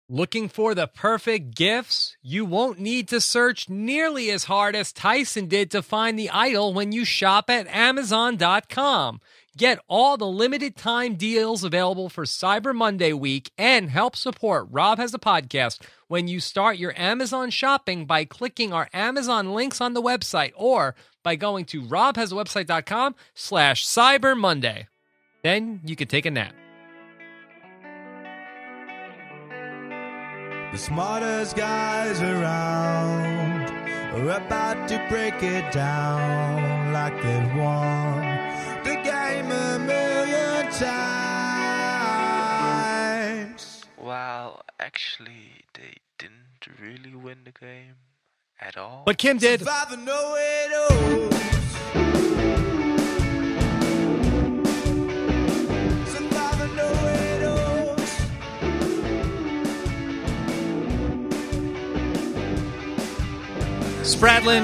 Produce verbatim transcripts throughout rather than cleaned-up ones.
Looking for the perfect gifts? You won't need to search nearly as hard as Tyson did to find the idol when you shop at Amazon dot com. Get all the limited time deals available for Cyber Monday week and help support Rob Has a Podcast when you start your Amazon shopping by clicking our Amazon links on the website or by going to rob has a website dot com slash Cyber Monday. Then you can take a nap. The smartest guys around are about to break it down like they've won the game a million times. Well, actually, they didn't really win the game at all. But Kim did. Survivor know it all. Survivor know it all. Spradlin.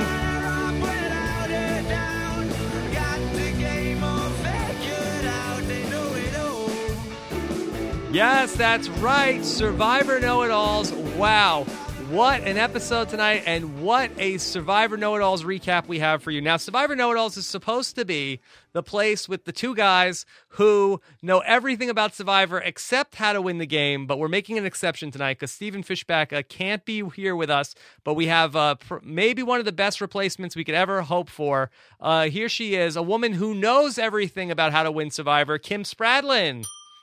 Yes, that's right. Survivor Know-It-Alls. Wow. What an episode tonight, and what a Survivor Know-It-Alls recap we have for you. Now, Survivor Know-It-Alls is supposed to be the place with the two guys who know everything about Survivor except how to win the game, but we're making an exception tonight because Stephen Fishback uh, can't be here with us, but we have uh, pr- maybe one of the best replacements we could ever hope for. Uh, here she is, a woman who knows everything about how to win Survivor, Kim Spradlin.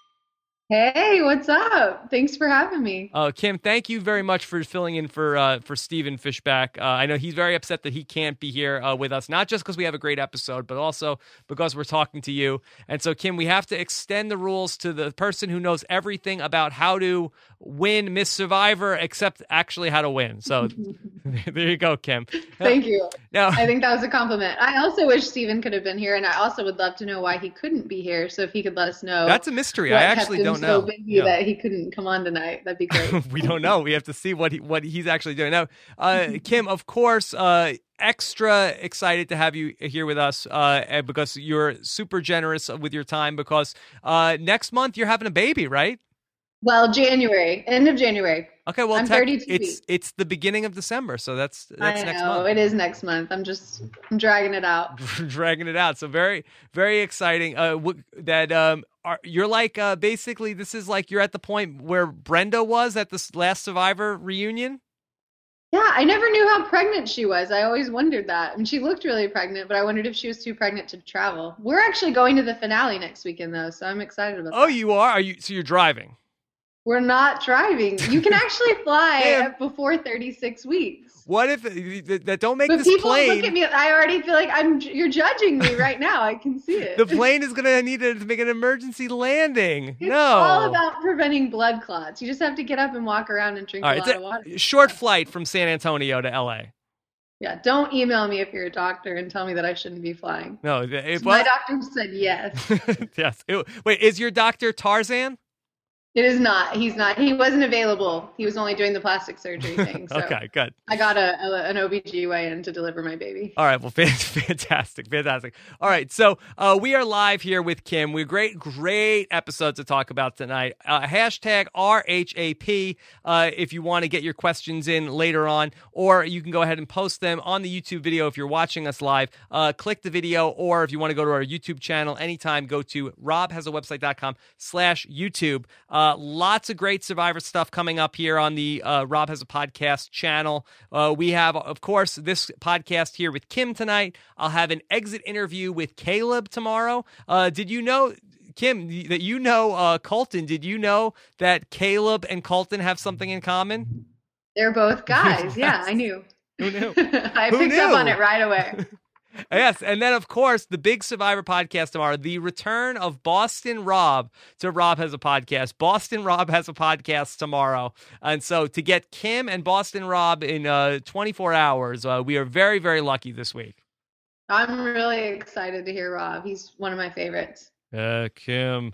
Hey, what's up? Thanks for having me. Uh, Kim, thank you very much for filling in for uh, for Stephen Fishback. Uh, I know he's very upset that he can't be here uh, with us, not just because we have a great episode, but also because we're talking to you. And so, Kim, we have to extend the rules to the person who knows everything about how to win Miss Survivor, except actually how to win. So there you go, Kim. Thank you. Now, I think that was a compliment. I also wish Stephen could have been here, and I also would love to know why he couldn't be here. So if he could let us know. That's a mystery. I actually don't know. So busy Yeah. that he couldn't come on tonight. That'd be great. We don't know. We have to see what he, what he's actually doing. Now, uh, Kim, of course, uh, extra excited to have you here with us uh, because you're super generous with your time because uh, next month you're having a baby, right? Well, January, end of January. Okay, well, I'm tech- thirty-two it's weeks. it's the beginning of December, so that's that's I next know, month. it is next month. I'm just I'm dragging it out. Dragging it out. So very, very exciting. Uh, w- that um, are, you're like uh, basically this is like you're at the point where Brenda was at this last Survivor reunion. Yeah, I never knew how pregnant she was. I always wondered that. I mean, she looked really pregnant, but I wondered if she was too pregnant to travel. We're actually going to the finale next weekend, though, so I'm excited about Oh, that. you are? Are you? So you're driving? We're not driving. You can actually fly Damn. at before thirty-six weeks. What if that that don't make But this people plane? look at me. I already feel like I'm. You're judging me right now. I can see it. The plane is going to need to make an emergency landing. It's no. all about preventing blood clots. You just have to get up and walk around and drink All a right, lot it's of water. a short flight from San Antonio to L A. Yeah, don't email me if you're a doctor and tell me that I shouldn't be flying. No, it, it, My well, doctor said yes. yes. It- wait, is your doctor Tarzan? It is not. He's not. He wasn't available. He was only doing the plastic surgery thing. So Okay, good. I got a, a an O B G Y N to deliver my baby. All right, well, fantastic, fantastic. All right, so uh, we are live here with Kim. We have great, great episode to talk about tonight. Uh, hashtag R H A P uh, if you want to get your questions in later on, or you can go ahead and post them on the YouTube video if you're watching us live. Uh, click the video, or if you want to go to our YouTube channel anytime, go to rob has a website dot com slash YouTube. Uh, lots of great Survivor stuff coming up here on the uh, Rob Has a Podcast channel. Uh, we have, of course, this podcast here with Kim tonight. I'll have an exit interview with Caleb tomorrow. Uh, did you know, Kim, that you know uh, Colton? Did you know that Caleb and Colton have something in common? They're both guys. Yeah, I knew. Who knew? I Who picked up knew? on it right away. Yes, and then, of course, the big Survivor podcast tomorrow, the return of Boston Rob to Rob Has a Podcast. Boston Rob has a podcast tomorrow. And so to get Kim and Boston Rob in uh, twenty-four hours, uh, we are very, very lucky this week. I'm really excited to hear Rob. He's one of my favorites. Uh, Kim,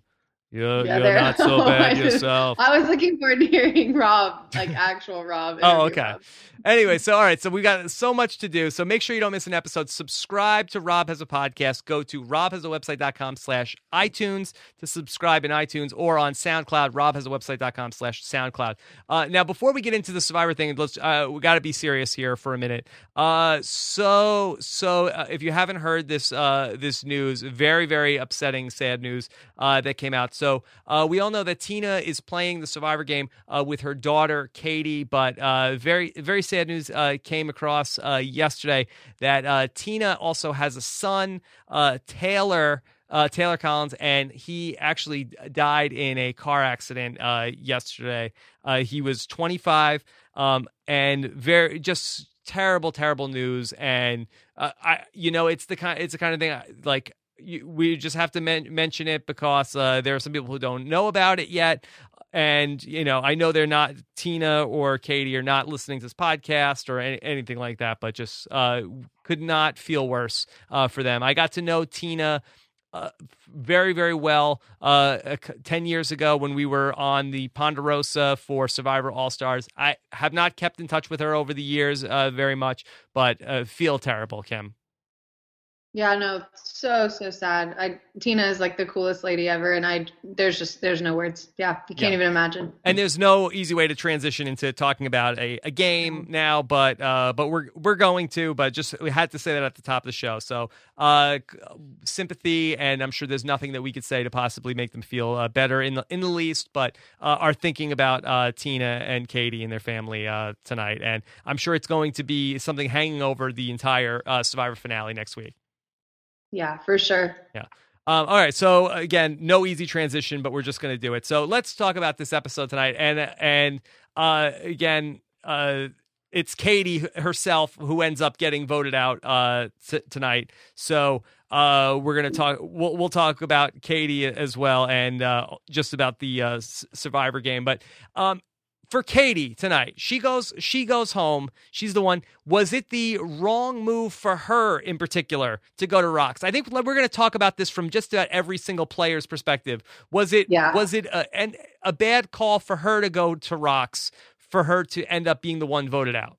You're, Yeah, you're they're- not so I bad just- yourself. I was looking forward to hearing Rob, like actual Rob. Oh, interview okay. Rob. Anyway, so all right, so we got so much to do. So make sure you don't miss an episode. Subscribe to Rob Has a Podcast. Go to robhasawebsite.com slash iTunes to subscribe in iTunes or on SoundCloud, robhasawebsite.com slash SoundCloud. Uh, now, before we get into the Survivor thing, let's uh, we got to be serious here for a minute. Uh, so, so uh, if you haven't heard this uh, this news, very, very upsetting, sad news uh, that came out. So uh, we all know that Tina is playing the Survivor game uh, with her daughter, Katie, but uh, very, very sad news uh, came across uh, yesterday that uh, Tina also has a son, uh, Taylor, uh, Taylor Collins, and he actually died in a car accident uh, yesterday. Uh, he was twenty-five, um, and very just terrible, terrible news. And uh, I, you know, it's the kind, it's the kind of thing I, like. You, we just have to men- mention it because uh, there are some people who don't know about it yet. And, you know, I know they're not, Tina or Katie are not listening to this podcast or any, anything like that, but just uh, could not feel worse uh, for them. I got to know Tina uh, very, very well uh, ten years ago when we were on the Ponderosa for Survivor All-Stars. I have not kept in touch with her over the years uh, very much, but uh, feel terrible, Kim. Yeah, no, so so sad. I Tina is like the coolest lady ever, and I there's just there's no words. Yeah, you can't Yeah. even imagine. And there's no easy way to transition into talking about a, a game now, but uh, but we're we're going to. But just we had to say that at the top of the show. So uh, sympathy, and I'm sure there's nothing that we could say to possibly make them feel uh, better in the in the least. But uh, are thinking about uh, Tina and Katie and their family uh, tonight, and I'm sure it's going to be something hanging over the entire uh, Survivor finale next week. Yeah, for sure. Yeah. Um, all right. So again, no easy transition, but we're just going to do it. So let's talk about this episode tonight. And and uh, again, uh, it's Katie herself who ends up getting voted out uh, t- tonight. So uh, we're going to talk. We'll, we'll talk about Katie as well, and uh, just about the uh, Survivor game. But um, for Katie tonight, she goes she goes home. She's the one. Was it the wrong move for her in particular to go to Rocks? I think we're going to talk about this from just about every single player's perspective. Was it Yeah. was it a, an, a bad call for her to go to Rocks, for her to end up being the one voted out?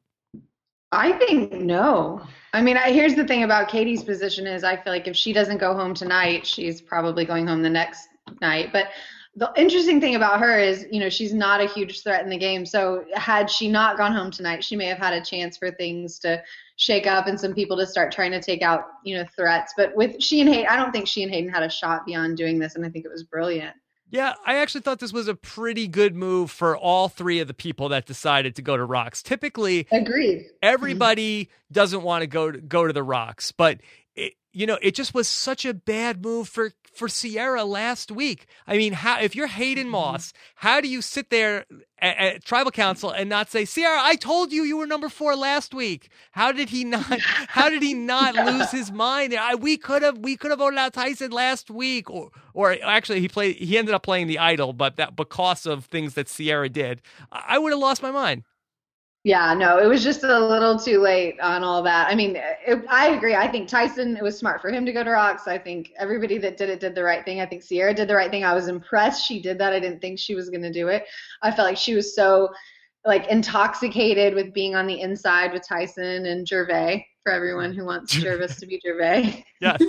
I think no. I mean, I, here's the thing about Katie's position is I feel like if she doesn't go home tonight, she's probably going home the next night. But the interesting thing about her is, you know, she's not a huge threat in the game. So had she not gone home tonight, she may have had a chance for things to shake up and some people to start trying to take out, you know, threats. But with she and Hayden, I don't think she and Hayden had a shot beyond doing this. And I think it was brilliant. Yeah, I actually thought this was a pretty good move for all three of the people that decided to go to Rocks. Typically, Agreed. everybody doesn't want to go to, go to the Rocks, but it, you know, it just was such a bad move for for Sierra last week. I mean, how if you're Hayden Moss, how do you sit there at, at Tribal Council and not say, Sierra, I told you you were number four last week? How did he not? How did he not lose his mind? I, we could have we could have voted out Tyson last week, or or actually he played he ended up playing the idol, but that because of things that Sierra did, I, I would have lost my mind. Yeah, no, it was just a little too late on all that. I mean, it, I agree. I think Tyson, it was smart for him to go to Rocks. I think everybody that did it did the right thing. I think Sierra did the right thing. I was impressed she did that. I didn't think she was going to do it. I felt like she was so like intoxicated with being on the inside with Tyson and Gervais, for everyone who wants Jervis to be Gervais. Yes.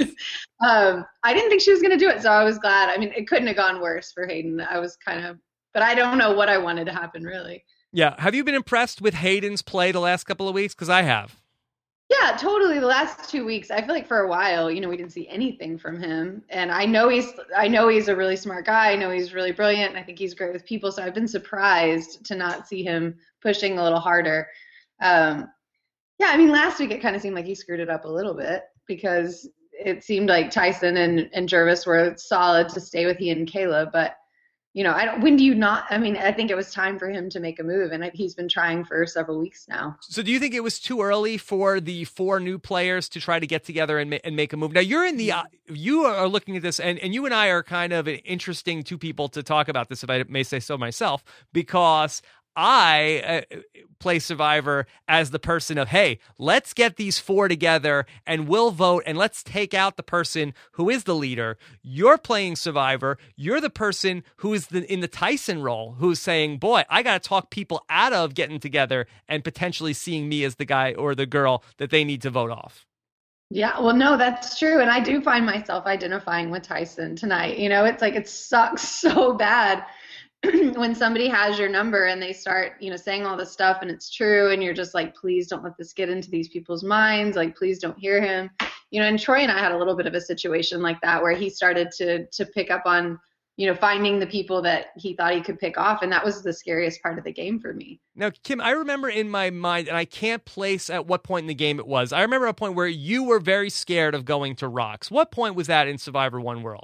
um, I didn't think she was going to do it, so I was glad. I mean, it couldn't have gone worse for Hayden. I was kind of, but I don't know what I wanted to happen, really. Yeah. Have you been impressed with Hayden's play the last couple of weeks? Because I have. Yeah, totally. The last two weeks, I feel like for a while, you know, we didn't see anything from him. And I know he's, I know he's a really smart guy. I know he's really brilliant. And I think he's great with people. So I've been surprised to not see him pushing a little harder. Um, yeah, I mean, last week it kind of seemed like he screwed it up a little bit because it seemed like Tyson and, and Jervis were solid to stay with Ian and Kayla, but you know, I don't, when do you not, I mean, I think it was time for him to make a move, and I, he's been trying for several weeks now. So do you think it was too early for the four new players to try to get together and, ma- and make a move? Now, you're in the, uh, you are looking at this, and, and you and I are kind of an interesting two people to talk about this, if I may say so myself, because I uh, play Survivor as the person of, hey, let's get these four together and we'll vote and let's take out the person who is the leader. You're playing Survivor. You're the person who is the, in the Tyson role, who's saying, boy, I got to talk people out of getting together and potentially seeing me as the guy or the girl that they need to vote off. Yeah, well, no, that's true. And I do find myself identifying with Tyson tonight. You know, it's like it sucks so bad when somebody has your number and they start, you know, saying all this stuff and it's true. And you're just like, please don't let this get into these people's minds. Like, please don't hear him. You know, and Troy and I had a little bit of a situation like that where he started to to pick up on, you know, finding the people that he thought he could pick off. And that was the scariest part of the game for me. Now, Kim, I remember in my mind, and I can't place at what point in the game it was. I remember a point where you were very scared of going to Rocks. What point was that in Survivor One World?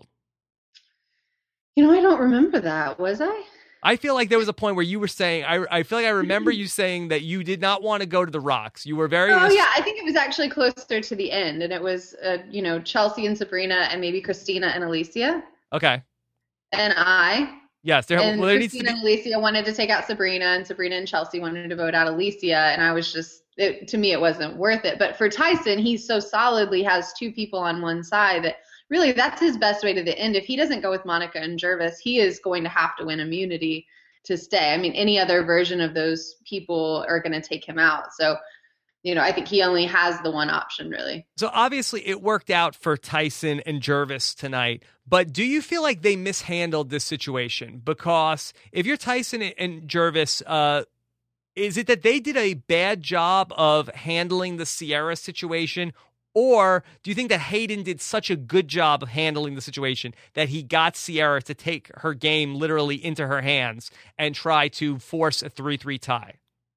You know, I don't remember that. Was I? I feel like there was a point where you were saying, I, I feel like I remember you saying that you did not want to go to the Rocks. You were very... Oh, yeah. I think it was actually closer to the end. And it was, uh, you know, Chelsea and Sabrina and maybe Christina and Alicia. Okay. And I. Yes. There, and well, there Christina needs to be... and Alicia wanted to take out Sabrina, and Sabrina and Chelsea wanted to vote out Alicia. And I was just, it, to me, it wasn't worth it. But for Tyson, he so solidly has two people on one side that really that's his best way to the end. If he doesn't go with Monica and Gervais, he is going to have to win immunity to stay. I mean, any other version of those people are going to take him out. So, you know, I think he only has the one option, really. So obviously it worked out for Tyson and Gervais tonight, but do you feel like they mishandled this situation? Because if you're Tyson and Gervais, uh, is it that they did a bad job of handling the Ciara situation? Or do you think that Hayden did such a good job of handling the situation that he got Ciara to take her game literally into her hands and try to force a three three tie?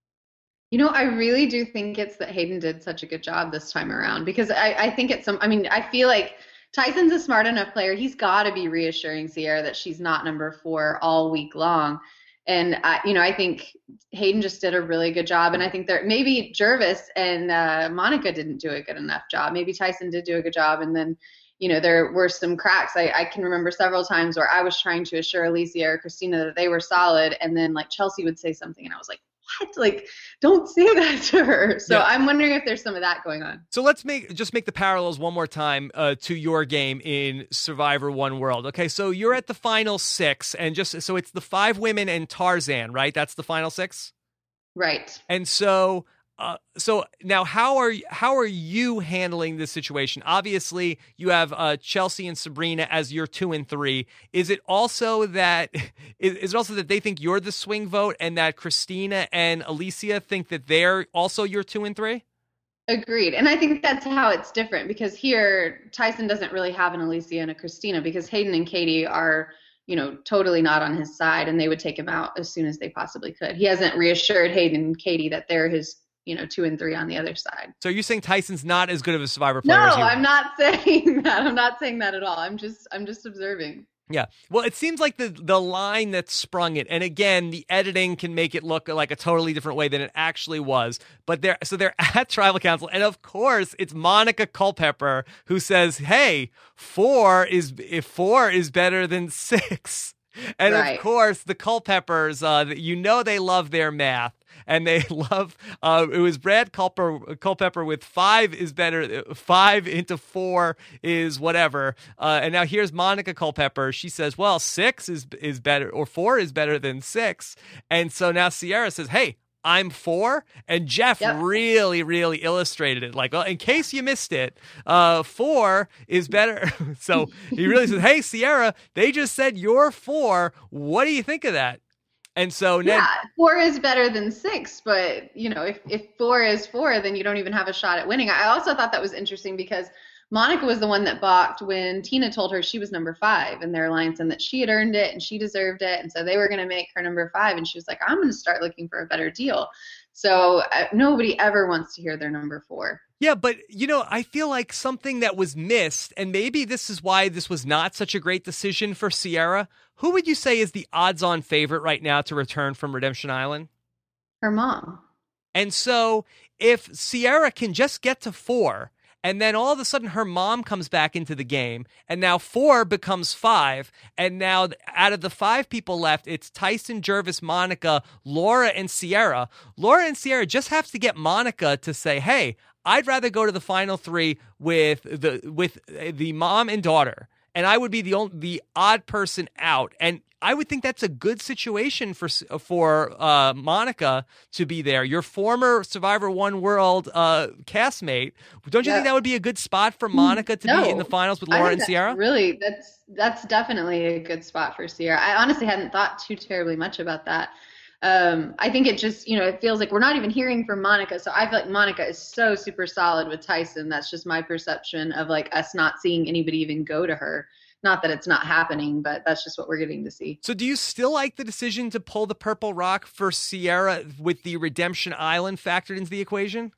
You know, I really do think it's that Hayden did such a good job this time around, because I, I think it's some, I mean, I feel like Tyson's a smart enough player. He's got to be reassuring Ciara that she's not number four all week long. And, I, you know, I think Hayden just did a really good job. And I think there maybe Gervais and uh, Monica didn't do a good enough job. Maybe Tyson did do a good job. And then, you know, there were some cracks. I, I can remember several times where I was trying to assure Alicia or Christina that they were solid. And then, like, Chelsea would say something and I was like, what? Like, don't say that to her. So yeah. I'm wondering if there's some of that going on. So let's make just make the parallels one more time uh, to your game in Survivor One World. Okay, so you're at the final six, and just so it's the five women and Tarzan, right? That's the final six? Right. And so... Uh, so now, how are how are you handling this situation? Obviously, you have uh, Chelsea and Sabrina as your two and three. Is it also that is, is it also that they think you're the swing vote, and that Christina and Alicia think that they're also your two and three? Agreed, and I think that's how it's different, because here Tyson doesn't really have an Alicia and a Christina, because Hayden and Katie are, you know, totally not on his side, and they would take him out as soon as they possibly could. He hasn't reassured Hayden and Katie that they're his, you know, two and three on the other side. So you're saying Tyson's not as good of a Survivor player? No, as you I'm not saying that. I'm not saying that at all. I'm just, I'm just observing. Yeah. Well, it seems like the the line that sprung it, and again, the editing can make it look like a totally different way than it actually was. But they're so they're at Tribal Council, and of course, it's Monica Culpepper who says, "Hey, four is if four is better than six." And right. Of course, the Culpeppers, uh, you know, they love their math. And they love, uh, it was Brad Culper, Culpepper with five is better, five into four is whatever. Uh, and now here's Monica Culpepper. She says, well, six is is better, or four is better than six. And so now Ciara says, hey, I'm four. And Jeff yep. really, really illustrated it. Like, well, in case you missed it, uh, four is better. So he really says, hey, Ciara, they just said you're four. What do you think of that? And so yeah, Ned, four is better than six, but you know, if, if four is four, then you don't even have a shot at winning. I also thought that was interesting because Monica was the one that balked when Tina told her she was number five in their alliance and that she had earned it and she deserved it. And so they were going to make her number five. And she was like, I'm going to start looking for a better deal. So uh, nobody ever wants to hear their number four. Yeah, but, you know, I feel like something that was missed, and maybe this is why this was not such a great decision for Ciara. Who would you say is the odds-on favorite right now to return from Redemption Island? Her mom. And so if Ciara can just get to four And then all of a sudden her mom comes back into the game, and now four becomes five. And now out of the five people left, it's Tyson, Jervis, Monica, Laura, and Sierra. Laura and Sierra just have to get Monica to say, hey, I'd rather go to the final three with the with the mom and daughter, and I would be the only, the odd person out. And I would think that's a good situation for for uh, Monica to be there. Your former Survivor One World uh, castmate. Don't you Yeah. think that would be a good spot for Monica to No. be in the finals with I Laura think and that's Sierra? Really, that's that's definitely a good spot for Sierra. I honestly hadn't thought too terribly much about that. Um, I think it just, you know, it feels like we're not even hearing from Monica. So I feel like Monica is so super solid with Tyson. That's just my perception of like us not seeing anybody even go to her. Not that it's not happening, but that's just what we're getting to see. So do you still like the decision to pull the purple rock for Sierra with the Redemption Island factored into the equation?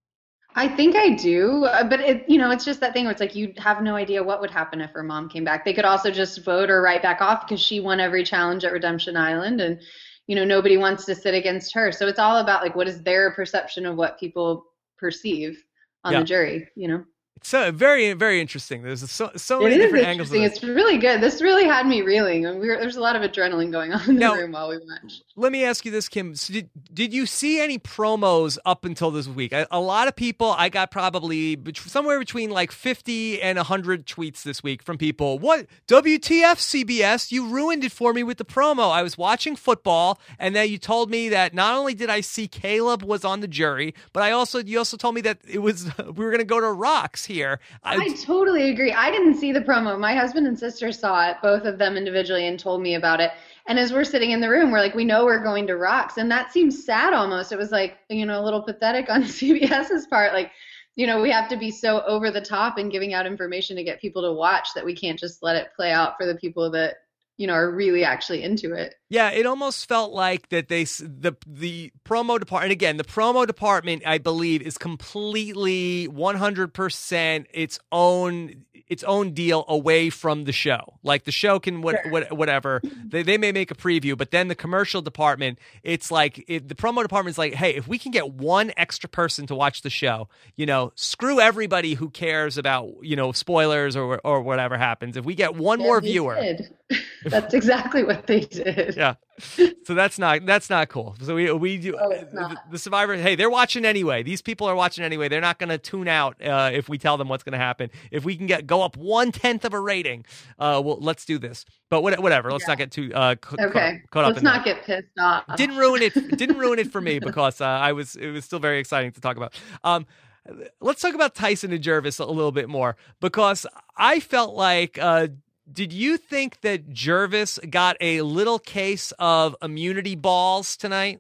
I think I do, uh, but it, you know, it's just that thing where it's like you have no idea what would happen if her mom came back. They could also just vote her right back off because she won every challenge at Redemption Island, and you know, nobody wants to sit against her. So it's all about like what is their perception of what people perceive on Yeah. the jury, you know? It's so very, very interesting. There's so so It many is different angles of interesting. this. It's really good. This really had me reeling. And we were, there's a lot of adrenaline going on in the Now- room while we watched. Let me ask you this, Kim. So did, did you see any promos up until this week? A, a lot of people, I got probably bet- somewhere between like fifty and one hundred tweets this week from people. What? W T F, C B S? You ruined it for me with the promo. I was watching football, and then you told me that not only did I see Caleb was on the jury, but I also you also told me that it was we were going to go to Rocks here. I, I totally agree. I didn't see the promo. My husband and sister saw it, both of them individually, and told me about it. And as we're sitting in the room, we're like, we know we're going to Rocks. And that seems sad almost. It was like, you know, a little pathetic on CBS's part. Like, you know, we have to be so over the top in giving out information to get people to watch that we can't just let it play out for the people that, you know, are really actually into it. Yeah, it almost felt like that they s- the the promo department. And again, the promo department, I believe, is completely one hundred percent its own its own deal away from the show. Like the show can what, Sure. what whatever they they may make a preview, but then the commercial department, it's like it, the promo department's like, hey, if we can get one extra person to watch the show, you know, screw everybody who cares about you know spoilers or or whatever happens. If we get one Yeah, more they viewer. did. That's exactly what they did. Yeah. So that's not that's not cool. So we we do Oh, it's the, not. the Survivor. Hey, they're watching anyway. These people are watching anyway. They're not going to tune out uh, if we tell them what's going to happen. If we can get go up one tenth of a rating, uh, well, let's do this. But what, whatever. Let's Yeah. not get too uh, ca- Okay. caught, caught up Let's in not that. get pissed off. Didn't ruin it. Didn't ruin it for me because uh, I was. It was still very exciting to talk about. Um, let's talk about Tyson and Jervis a little bit more because I felt like. Uh, Did you think that Jervis got a little case of immunity balls tonight?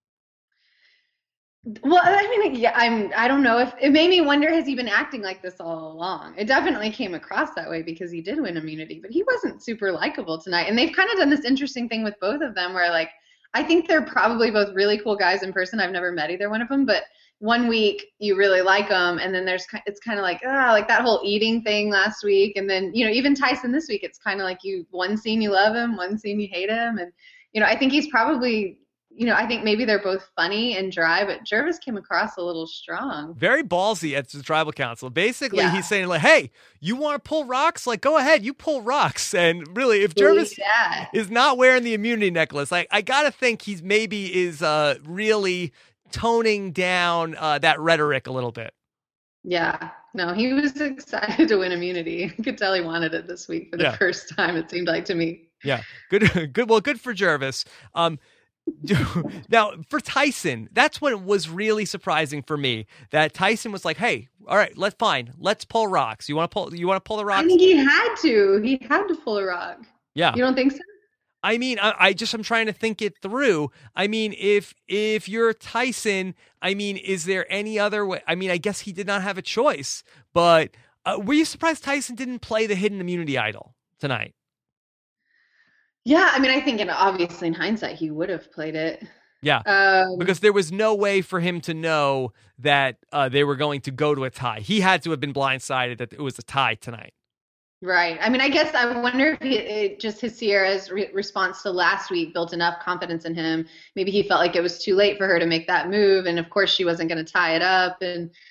Well, I mean, yeah, I'm. I don't know if it made me wonder. Has he been acting like this all along? It definitely came across that way because he did win immunity, but he wasn't super likable tonight. And they've kind of done this interesting thing with both of them, where like I think they're probably both really cool guys in person. I've never met either one of them, but one week you really like them, and then there's ki- it's kind of like ah, like that whole eating thing last week, and then you know even Tyson this week, it's kind of like you one scene you love him, one scene you hate him, and you know I think he's probably. You know, I think maybe they're both funny and dry, but Jervis came across a little strong. Very ballsy at the tribal council. Basically, Yeah. he's saying like, "Hey, you want to pull rocks? Like, go ahead, you pull rocks." And really, if Really Jervis sad. is not wearing the immunity necklace, like I gotta think he's maybe is uh, really toning down uh, that rhetoric a little bit. Yeah, no, he was excited to win immunity. You could tell he wanted it this week for the Yeah. first time, it seemed like to me. Yeah, good, good. Well, good for Jervis. Um, now for Tyson, that's what was really surprising for me. That Tyson was like, "Hey, all right, let's fine, let's pull rocks. You want to pull? You want to pull the I rocks?" think he had to. He had to pull a rock. Yeah. You don't think so? I mean, I, I just I'm trying to think it through. I mean, if if you're Tyson, I mean, is there any other way? I mean, I guess he did not have a choice. But uh, were you surprised Tyson didn't play the hidden immunity idol tonight? Yeah, I mean, I think, and obviously in hindsight, he would have played it. Yeah, Um, because there was no way for him to know that uh, they were going to go to a tie. He had to have been blindsided that it was a tie tonight. Right. I mean, I guess I wonder if he, it, just his Sierra's re- response to last week built enough confidence in him. Maybe he felt like it was too late for her to make that move, and of course she wasn't going to tie it up. And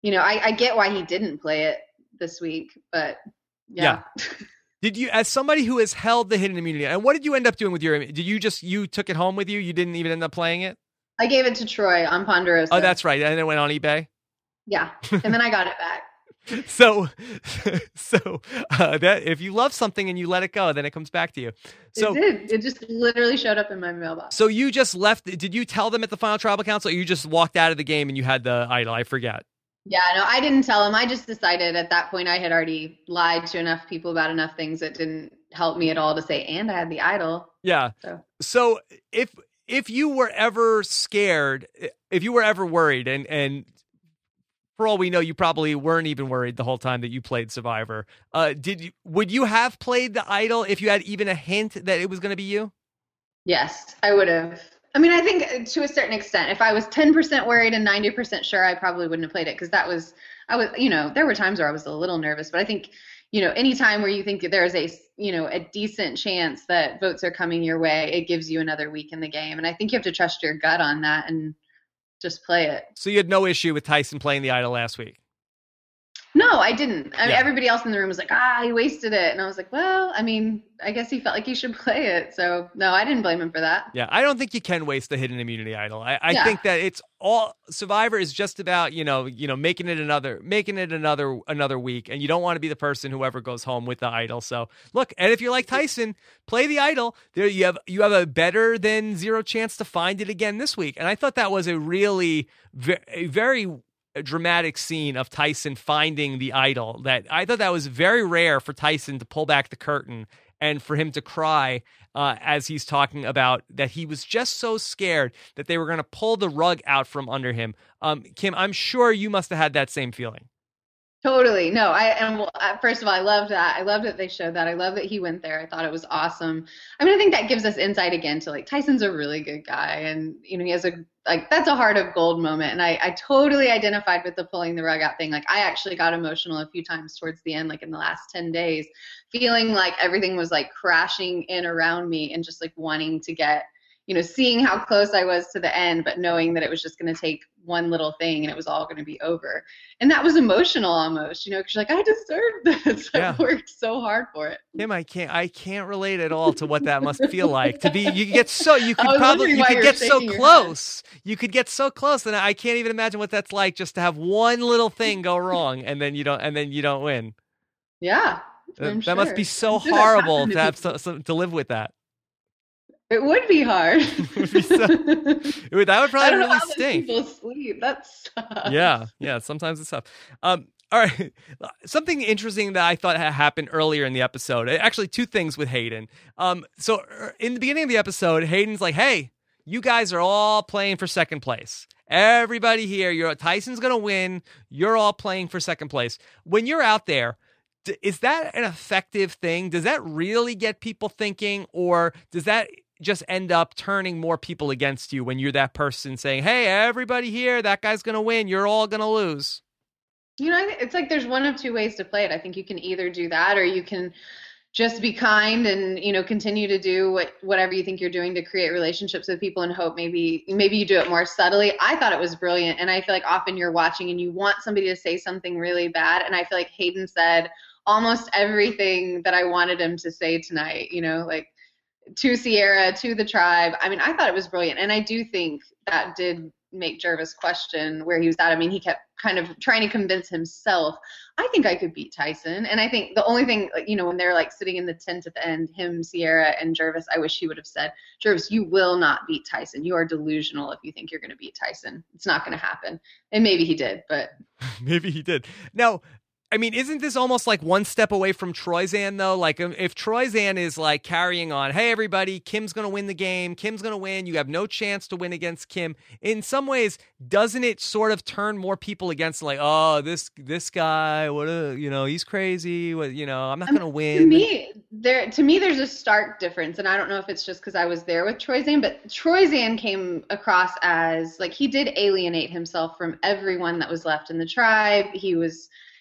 you know, I, I get why he didn't play it this week, but yeah. Yeah. Did you, as somebody who has held the hidden immunity, and what did you end up doing with your? Did you just you took it home with you? You didn't even end up playing it? I gave it to Troy on Ponderosa. Oh, that's right. And it went on eBay. Yeah, and then I got it back. So, so uh, that if you love something and you let it go, then it comes back to you. So it did. It just literally showed up in my mailbox. So you just left. Did you tell them at the final tribal council, or you just walked out of the game and you had the idol? I forget. Yeah, no, I didn't tell him. I just decided at that point I had already lied to enough people about enough things that didn't help me at all to say, and I had the idol. Yeah. So, so if if you were ever scared, if you were ever worried, and and for all we know, you probably weren't even worried the whole time that you played Survivor. Uh, did you? Would you have played the idol if you had even a hint that it was going to be you? Yes, I would have. I mean, I think to a certain extent, if I was ten percent worried and ninety percent sure, I probably wouldn't have played it because that was, I was, you know, there were times where I was a little nervous, but I think, you know, any time where you think there's a, you know, a decent chance that votes are coming your way, it gives you another week in the game. And I think you have to trust your gut on that and just play it. So you had no issue with Tyson playing the idol last week? No, I didn't. I mean, Yeah. everybody else in the room was like, ah, he wasted it. And I was like, well, I mean, I guess he felt like he should play it. So no, I didn't blame him for that. Yeah, I don't think you can waste the hidden immunity idol. I, I Yeah. think that it's all Survivor is just about, you know, you know, making it another making it another another week, and you don't want to be the person who ever goes home with the idol. So look, and if you're like Tyson, play the idol. There you have you have a better than zero chance to find it again this week. And I thought that was a really ve- a very dramatic scene of Tyson finding the idol. That I thought that was very rare for Tyson to pull back the curtain and for him to cry uh, as he's talking about that he was just so scared that they were going to pull the rug out from under him. Um, Kim, I'm sure you must have had that same feeling. Totally. No, I and well, uh, first of all, I loved that. I loved that they showed that. I love that he went there. I thought it was awesome. I mean, I think that gives us insight again to like Tyson's a really good guy, and you know he has a like that's a heart of gold moment. And I I totally identified with the pulling the rug out thing. Like I actually got emotional a few times towards the end, like in the last ten days, feeling like everything was like crashing in around me, and just like wanting to get, you know, seeing how close I was to the end, but knowing that it was just going to take one little thing and it was all going to be over. And that was emotional almost, you know, because like, I deserve this. Yeah. I worked so hard for it. Kim, I can't, I can't relate at all to what that must feel like to be. You get so, you I could was probably, wondering you why could you were get so shaking your close. You could get so close, and I can't even imagine what that's like just to have one little thing go wrong, and then you don't, and then you don't win. Yeah. I'm That, that must sure. be so I'm sure that's horrible happened to have people. so, so, to live with that. It would be hard. would be so- It would- that would I probably don't know really how those stink. people sleep. That sucks. Yeah, yeah. Sometimes it's tough. Um, all right. Something interesting that I thought had happened earlier in the episode. Actually, two things with Hayden. Um, so er, in the beginning of the episode, Hayden's like, "Hey, you guys are all playing for second place. Everybody here, you're Tyson's gonna win. You're all playing for second place. When you're out there, d- is that an effective thing? Does that really get people thinking, or does that just end up turning more people against you when you're that person saying, hey, everybody here, that guy's going to win. You're all going to lose. You know, I think it's like there's one of two ways to play it. I think you can either do that or you can just be kind and, you know, continue to do what whatever you think you're doing to create relationships with people and hope maybe maybe you do it more subtly. I thought it was brilliant. And I feel like often you're watching and you want somebody to say something really bad. And I feel like Hayden said almost everything that I wanted him to say tonight, you know, like to Sierra, to the tribe. I mean, I thought it was brilliant. And I do think that did make Jervis question where he was at. I mean, he kept kind of trying to convince himself, I think I could beat Tyson. And I think the only thing, you know, when they're like sitting in the tent at the end, him, Sierra, and Jervis, I wish he would have said, Jervis, you will not beat Tyson. You are delusional if you think you're going to beat Tyson. It's not going to happen. And maybe he did, but. Maybe he did. Now, I mean, isn't this almost like one step away from Troyzan, though? Like, um, if Troyzan is like carrying on, hey, everybody, Kim's going to win the game. Kim's going to win. You have no chance to win against Kim. In some ways, doesn't it sort of turn more people against, like, oh, this this guy, what a, you know, he's crazy. What, you know, I'm not going to win. To me, there to me, there's a stark difference, and I don't know if it's just because I was there with Troyzan, but Troyzan came across as like he did alienate himself from everyone that was left in the tribe. He was.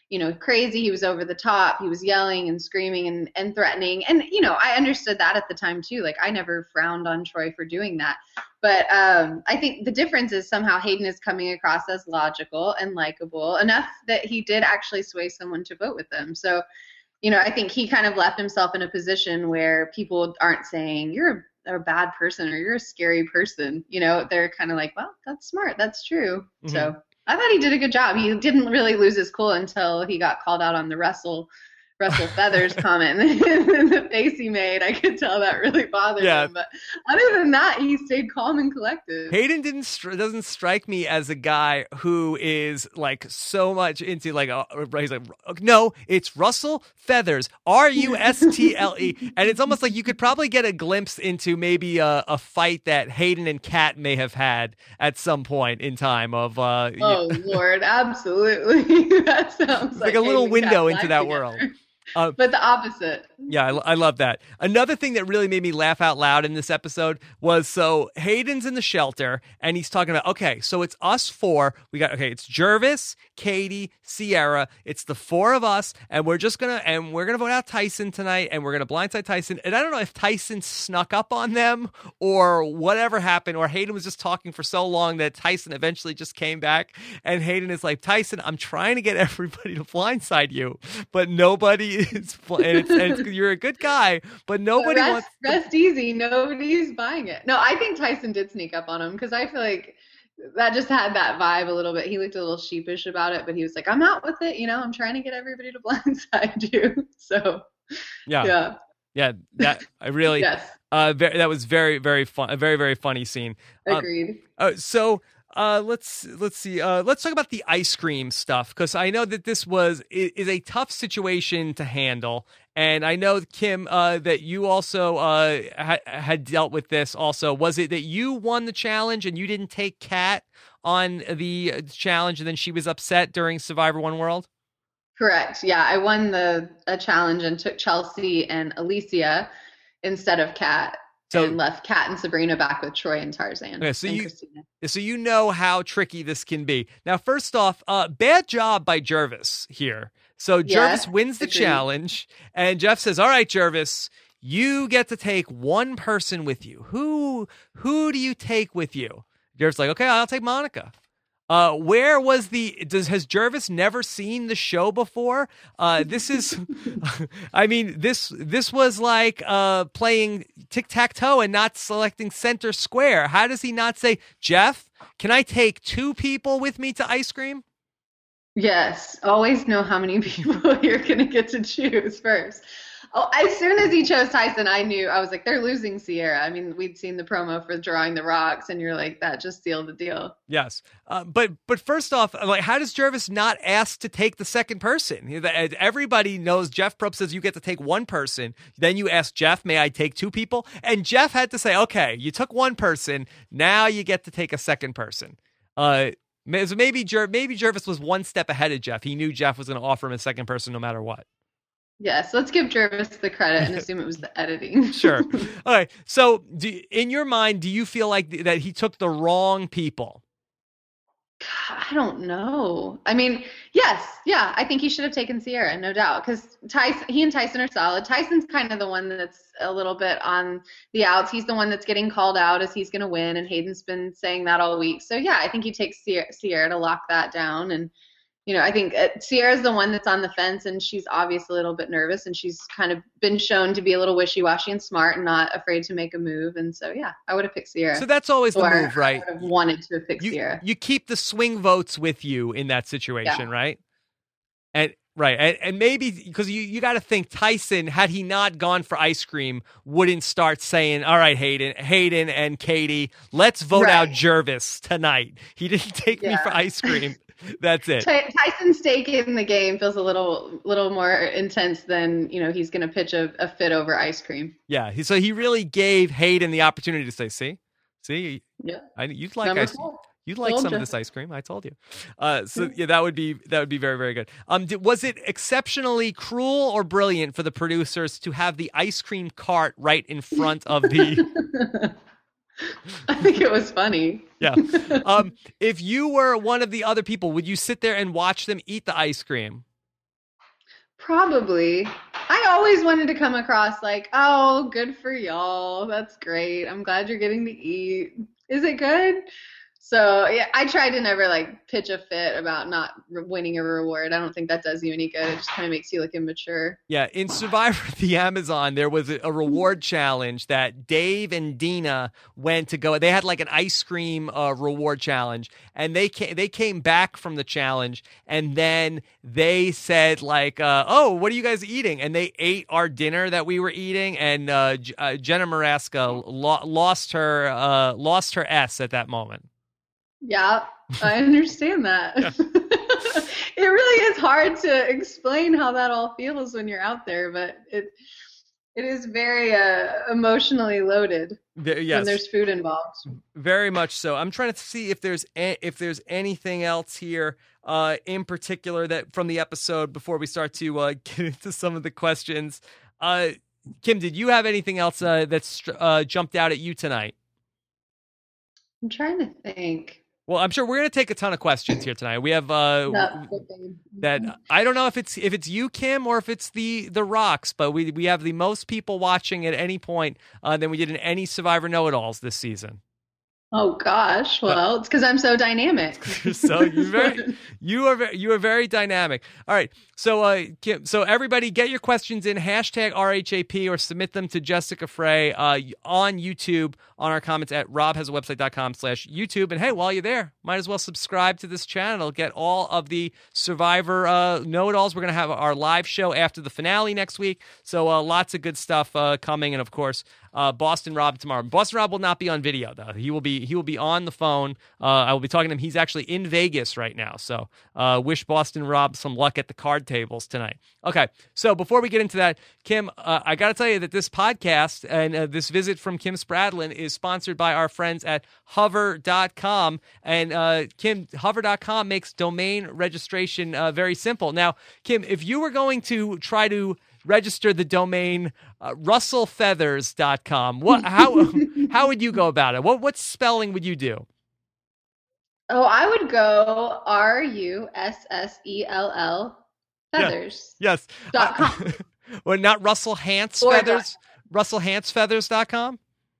you know, crazy. He was over the top. He was yelling and screaming and, and threatening. And, you know, I understood that at the time too. Like I never frowned on Troy for doing that. But um, I think the difference is somehow Hayden is coming across as logical and likable enough that he did actually sway someone to vote with him. So, you know, I think he kind of left himself in a position where people aren't saying you're a, a bad person or you're a scary person. You know, they're kind of like, well, that's smart. That's true. Mm-hmm. So I thought he did a good job. He didn't really lose his cool until he got called out on the Russell Russell Feathers comment and the face he made. I could tell that really bothered yeah. him. But other than that, he stayed calm and collected. Hayden didn't stri- doesn't strike me as a guy who is like so much into like uh, he's like no, it's Russell Feathers, R U S T L E, and it's almost like you could probably get a glimpse into maybe a, a fight that Hayden and Kat may have had at some point in time. Of uh, oh Lord, absolutely, that sounds like, like a little window into that together. world. Uh, but the opposite. Yeah, I, I love that. Another thing that really made me laugh out loud in this episode was so Hayden's in the shelter and he's talking about, okay, so it's us four. We got, okay, it's Gervase, Katie, Sierra. It's the four of us and we're just going to, and we're going to vote out Tyson tonight and we're going to blindside Tyson. And I don't know if Tyson snuck up on them or whatever happened, or Hayden was just talking for so long that Tyson eventually just came back and Hayden is like, Tyson, I'm trying to get everybody to blindside you, but nobody It's, and it's, and it's, you're a good guy, but nobody rest, wants. To... Rest easy. Nobody's buying it. No, I think Tyson did sneak up on him because I feel like that just had that vibe a little bit. He looked a little sheepish about it, but he was like, "I'm out with it. You know, I'm trying to get everybody to blindside you." So, yeah, yeah, yeah. That I really, yes. Uh, very, that was very, very fun. A very, very funny scene. Agreed. Um, uh, so. Uh, let's let's see. Uh, let's talk about the ice cream stuff because I know that this was is a tough situation to handle, and I know Kim uh, that you also uh, ha- had dealt with this. Also, was it that you won the challenge and you didn't take Kat on the challenge, and then she was upset during Survivor One World? Correct. Yeah, I won the a challenge and took Chelsea and Alicia instead of Kat. So, and left Kat and Sabrina back with Troy and Tarzan. Okay, so and you, Christina. so you know how tricky this can be. Now, first off, uh, bad job by Gervase here. So Gervase yeah, wins the agreed. challenge, and Jeff says, "All right, Gervase, you get to take one person with you. Who who do you take with you?" Gervase's like, "Okay, I'll take Monica." Uh, where was the, does, has Gervase never seen the show before? Uh, this is, I mean, this, this was like, uh, playing tic-tac-toe and not selecting center square. How does he not say, Jeff, can I take two people with me to ice cream? Yes. Always know how many people you're going to get to choose first. Oh, as soon as he chose Tyson, I knew. I was like, they're losing Sierra. I mean, we'd seen the promo for drawing the rocks, and you're like, that just sealed the deal. Yes, uh, but but first off, like, how does Gervase not ask to take the second person? Everybody knows Jeff Probst says you get to take one person. Then you ask Jeff, may I take two people? And Jeff had to say, okay, you took one person. Now you get to take a second person. Uh, so maybe Jer- maybe Gervase was one step ahead of Jeff. He knew Jeff was going to offer him a second person no matter what. Yes, let's give Gervase the credit and assume it was the editing. Sure. All right. So, do, in your mind, do you feel like th- that he took the wrong people? I don't know. I mean, yes, yeah, I think he should have taken Sierra, no doubt, because Tyson, he and Tyson are solid. Tyson's kind of the one that's a little bit on the outs. He's the one that's getting called out as he's going to win, and Hayden's been saying that all week. So, yeah, I think he takes Sierra, Sierra to lock that down, and you know, I think uh, Sierra's the one that's on the fence, and she's obviously a little bit nervous, and she's kind of been shown to be a little wishy-washy and smart and not afraid to make a move. And so, yeah, I would have picked Sierra. So that's always the or move, right? I would have wanted to have picked you, Sierra. You keep the swing votes with you in that situation, yeah. right? And right, and, and maybe because you, you got to think Tyson, had he not gone for ice cream, wouldn't start saying, "All right, Hayden, Hayden and Katie, let's vote right. out Gervase tonight. He didn't take yeah. me for ice cream." That's it. Tyson's stake in the game feels a little little more intense than, you know, he's going to pitch a, a fit over ice cream. Yeah, he, so he really gave Hayden the opportunity to say, "See, see, yeah, I, you'd like Number ice, four. you'd like Told some you. of this ice cream." I told you. Uh, so yeah, that would be that would be very very good. Um, did, was it exceptionally cruel or brilliant for the producers to have the ice cream cart right in front of the? I think it was funny. Yeah. Um, if you were one of the other people, would you sit there and watch them eat the ice cream? Probably. I always wanted to come across like, oh, good for y'all. That's great. I'm glad you're getting to eat. Is it good? So yeah, I tried to never like pitch a fit about not re- winning a reward. I don't think that does you any good. It just kind of makes you look immature. Yeah, in Survivor the Amazon, there was a, a reward challenge that Dave and Dina went to go. They had like an ice cream uh, reward challenge, and they came, they came back from the challenge, and then they said like, uh, "Oh, what are you guys eating?" And they ate our dinner that we were eating, and uh, J- uh, Jenna Maraska lo- lost her uh, lost her S at that moment. Yeah, I understand that. Yeah. It really is hard to explain how that all feels when you're out there, but it it is very uh, emotionally loaded Ve- yes. when there's food involved. Very much so. I'm trying to see if there's a- if there's anything else here uh, in particular that from the episode before we start to uh, get into some of the questions. Uh, Kim, did you have anything else uh, that's uh, jumped out at you tonight? I'm trying to think. Well, I'm sure we're going to take a ton of questions here tonight. We have uh, No, that I don't know if it's if it's you, Kim, or if it's the the Rocks, but we we have the most people watching at any point uh, than we did in any Survivor Know-It-Alls this season. Oh gosh, well, it's because I'm so dynamic. So you very you are very, you are very dynamic. All right, so uh, Kim, so everybody get your questions in hashtag R H A P or submit them to Jessica Frey uh, on YouTube on our comments at robhasawebsite.com slash YouTube. And hey, while you're there, might as well subscribe to this channel. Get all of the Survivor uh, Know-It-Alls. We're gonna have our live show after the finale next week. So uh, lots of good stuff uh, coming, and of course. Uh, Boston Rob tomorrow. Boston Rob will not be on video though. He will be he will be on the phone. Uh, I will be talking to him. He's actually in Vegas right now. So uh, wish Boston Rob some luck at the card tables tonight. Okay, so before we get into that, Kim, uh, I got to tell you that this podcast and uh, this visit from Kim Spradlin is sponsored by our friends at hover dot com. And uh, Kim, hover dot com makes domain registration uh, very simple. Now, Kim, if you were going to try to register the domain uh, russell feathers dot com. What how how would you go about it? What what spelling would you do? Oh, I would go R U S S E L L feathers. Yes. Dot com. Well, not Russell Hantz Or Feathers. russell hantz feathers dot com?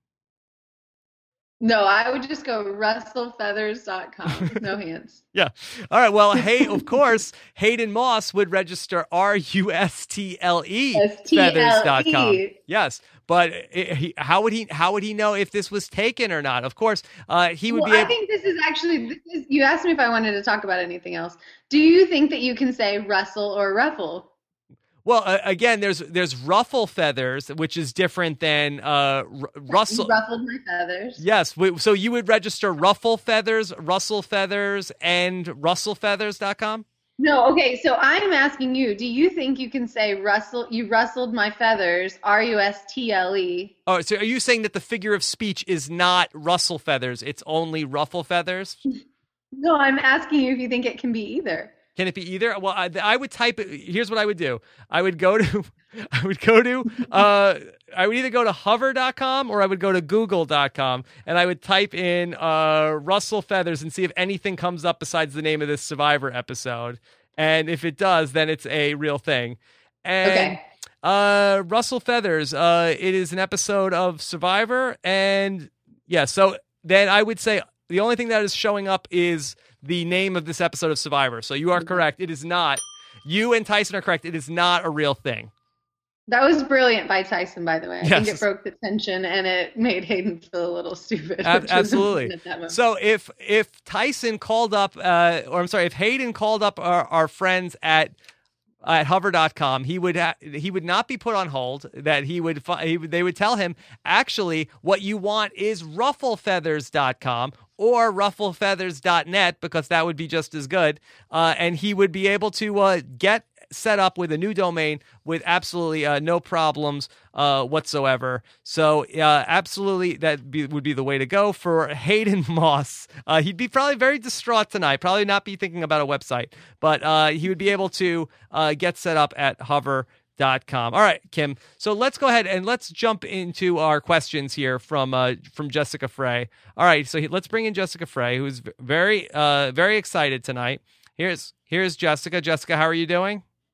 No, I would just go russell feathers dot com. No hands. Yeah. All right. Well, hey, of course, Hayden Moss would register R U S T L E feathers dot com. Yes. But it, he, how would he how would he know if this was taken or not? Of course, uh, he would well, be able I think this is actually this is, you asked me if I wanted to talk about anything else. Do you think that you can say Russell or Ruffle? Well, uh, again, there's there's ruffle feathers, which is different than uh, R- Russell. You ruffled my feathers. Yes, we, so you would register ruffle feathers, Russell feathers, and russell feathers dot com? No, okay, so I'm asking you, do you think you can say Russell, you rustled my feathers, R U S T L E? Oh, so are you saying that the figure of speech is not russell feathers, it's only ruffle feathers? No, I'm asking you if you think it can be either. Can it be either? Well, I, I would type it. Here's what I would do. I would go to, I would go to, uh, I would either go to hover dot com or I would go to google dot com and I would type in uh, Russell Feathers and see if anything comes up besides the name of this Survivor episode. And if it does, then it's a real thing. And Okay. uh, Russell Feathers, uh, it is an episode of Survivor. And yeah, so then I would say the only thing that is showing up is the name of this episode of Survivor. So you are correct. It is not. You and Tyson are correct. It is not a real thing. That was brilliant by Tyson, by the way. I Yes. think it broke the tension and it made Hayden feel a little stupid. Ab- which was absolutely. important at that moment. So if if Tyson called up, uh, or I'm sorry, if Hayden called up our, our friends at at hover dot com, he would ha- he would not be put on hold. That he would, fi- he would they would tell him, actually what you want is ruffle feathers dot com or ruffle feathers dot net, because that would be just as good. Uh, and he would be able to uh, get set up with a new domain with absolutely uh, no problems uh, whatsoever. So uh, absolutely that be, would be the way to go for Hayden Moss. Uh, he'd be probably very distraught tonight, probably not be thinking about a website, but uh, he would be able to uh, get set up at hover dot com. All right, Kim. So let's go ahead and let's jump into our questions here from uh, from Jessica Frey. All right, so he, let's bring in Jessica Frey, who's very uh, very excited tonight. Here's here's Jessica. Jessica, how are you doing?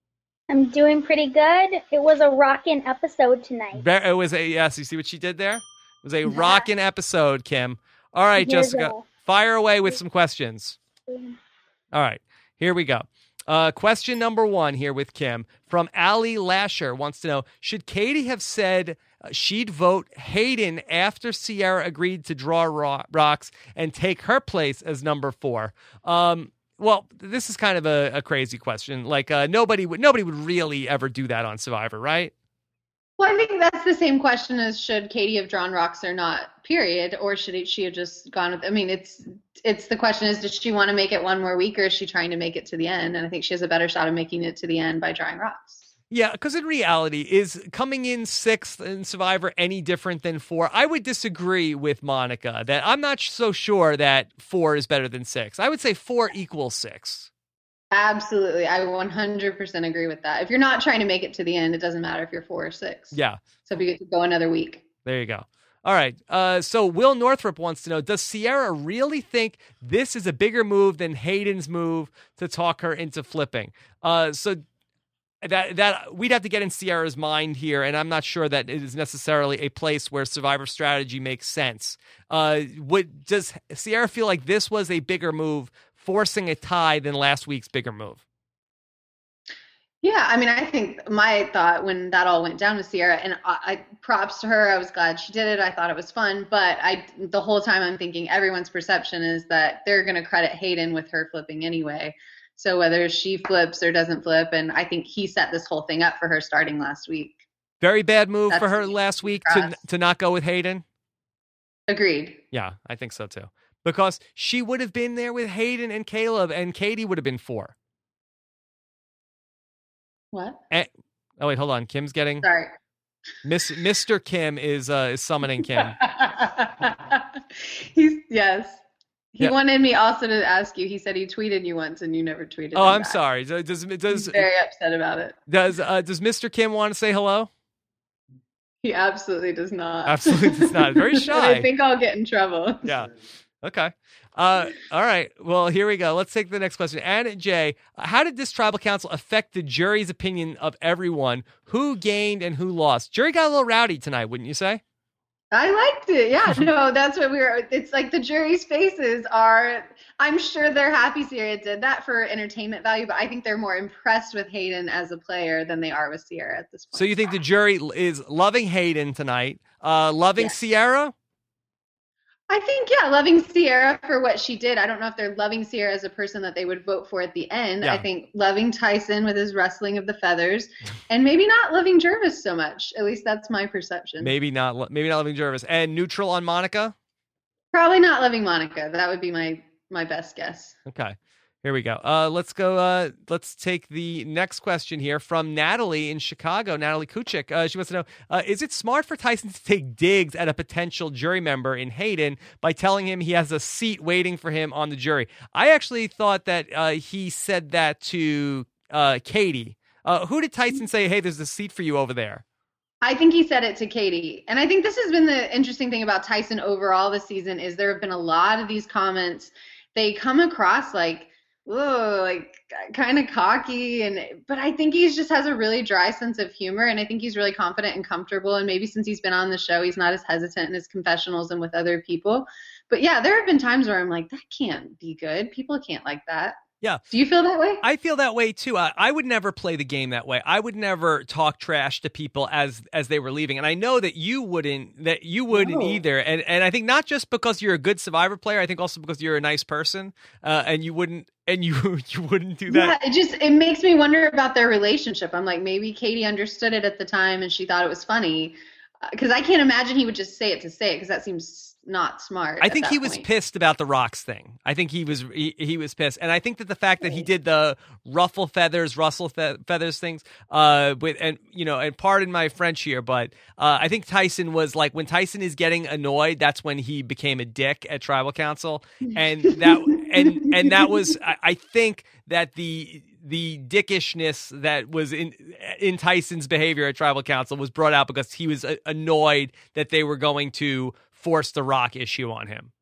I'm doing pretty good. It was a rockin' episode tonight. It was a yes. You see what she did there? It was a rockin' episode, Kim. All right, Here's Jessica, a- fire away with some questions. All right, here we go. Uh, question number one here with Kim from Allie Lasher wants to know: should Katie have said uh, she'd vote Hayden after Sierra agreed to draw ro- rocks and take her place as number four? Um, well, this is kind of a, a crazy question. Like uh, nobody would nobody would really ever do that on Survivor, right? Well, I think that's the same question as should Katie have drawn rocks or not, period, or should it, she have just gone with, I mean, it's it's the question is, does she want to make it one more week or is she trying to make it to the end? And I think she has a better shot of making it to the end by drawing rocks. Yeah, because in reality, is coming in sixth in Survivor any different than four? I would disagree with Monica that I'm not so sure that four is better than six. I would say four equals six. Absolutely. I one hundred percent agree with that. If you're not trying to make it to the end, it doesn't matter if you're four or six. Yeah. So if you get to go another week. There you go. All right. Uh, so Will Northrup wants to know, does Sierra really think this is a bigger move than Hayden's move to talk her into flipping? Uh, so that that we'd have to get in Sierra's mind here, and I'm not sure that it is necessarily a place where Survivor strategy makes sense. Uh, would does Sierra feel like this was a bigger move, forcing a tie, than last week's bigger move? Yeah, I mean, I think my thought when that all went down with Sierra, and I, I props to her. I was glad she did it. I thought it was fun, but I the whole time I'm thinking everyone's perception is that they're going to credit Hayden with her flipping anyway. So whether she flips or doesn't flip, and I think he set this whole thing up for her starting last week. Very bad move That's for her last week to to not go with Hayden. Agreed. Yeah, I think so too. Because she would have been there with Hayden and Caleb, and Katie would have been four. What? And, oh wait, hold on. Kim's getting. Sorry. Miss Mister Kim is uh, is summoning Kim. He's yes. He Yeah. wanted me also to ask you. He said he tweeted you once, and you never tweeted. Oh, him I'm back. sorry. Does does He's does very upset about it. does, uh, does Mister Kim want to say hello? He absolutely does not. Absolutely does not. Very And shy. I think I'll get in trouble. Yeah. Okay. Uh, all right. Well, here we go. Let's take the next question. Anna J, how did this tribal council affect the jury's opinion of everyone? Who gained and who lost? Jury got a little rowdy tonight, wouldn't you say? I liked it. Yeah, no, that's what we were. It's like the jury's faces are. I'm sure they're happy Sierra did that for entertainment value, but I think they're more impressed with Hayden as a player than they are with Sierra at this point. So you think the jury is loving Hayden tonight, uh, loving Yes. Sierra? I think, yeah, loving Sierra for what she did. I don't know if they're loving Sierra as a person that they would vote for at the end. Yeah. I think loving Tyson with his wrestling of the feathers, and maybe not loving Jervis so much. At least that's my perception. Maybe not. lo- Maybe not loving Jervis. And neutral on Monica. Probably not loving Monica. That would be my my best guess. Okay. Here we go. Uh, let's go. Uh, let's take the next question here from Natalie in Chicago. Natalie Kuchik. Uh, she wants to know: uh, is it smart for Tyson to take digs at a potential jury member in Hayden by telling him he has a seat waiting for him on the jury? I actually thought that uh, he said that to uh, Katie. Uh, who did Tyson say? Hey, there's a seat for you over there. I think he said it to Katie. And I think this has been the interesting thing about Tyson overall this season is there have been a lot of these comments. They come across like, oh, like kind of cocky, and but I think he just has a really dry sense of humor, and I think he's really confident and comfortable. And maybe since he's been on the show, he's not as hesitant in his confessionals and with other people. But yeah, there have been times where I'm like, that can't be good. People can't like that. Yeah. Do you feel that way? I feel that way too. I, I would never play the game that way. I would never talk trash to people as as they were leaving, and I know that you wouldn't. That you wouldn't No. either. And and I think not just because you're a good Survivor player. I think also because you're a nice person, uh, and you wouldn't and you you wouldn't do that. Yeah, it just it makes me wonder about their relationship. I'm like, maybe Katie understood it at the time and she thought it was funny, because I can't imagine he would just say it to say it, because that seems not smart. I at think that he was point. pissed about the rocks thing. I think he was he, he was pissed, and I think that the fact that he did the ruffle feathers, rustle fe- feathers things, uh, with and you know, and pardon my French here, but uh, I think Tyson was like, when Tyson is getting annoyed, that's when he became a dick at Tribal Council, and that and and that was I, I think that the the dickishness that was in in Tyson's behavior at Tribal Council was brought out because he was uh, annoyed that they were going to force the rock issue on him.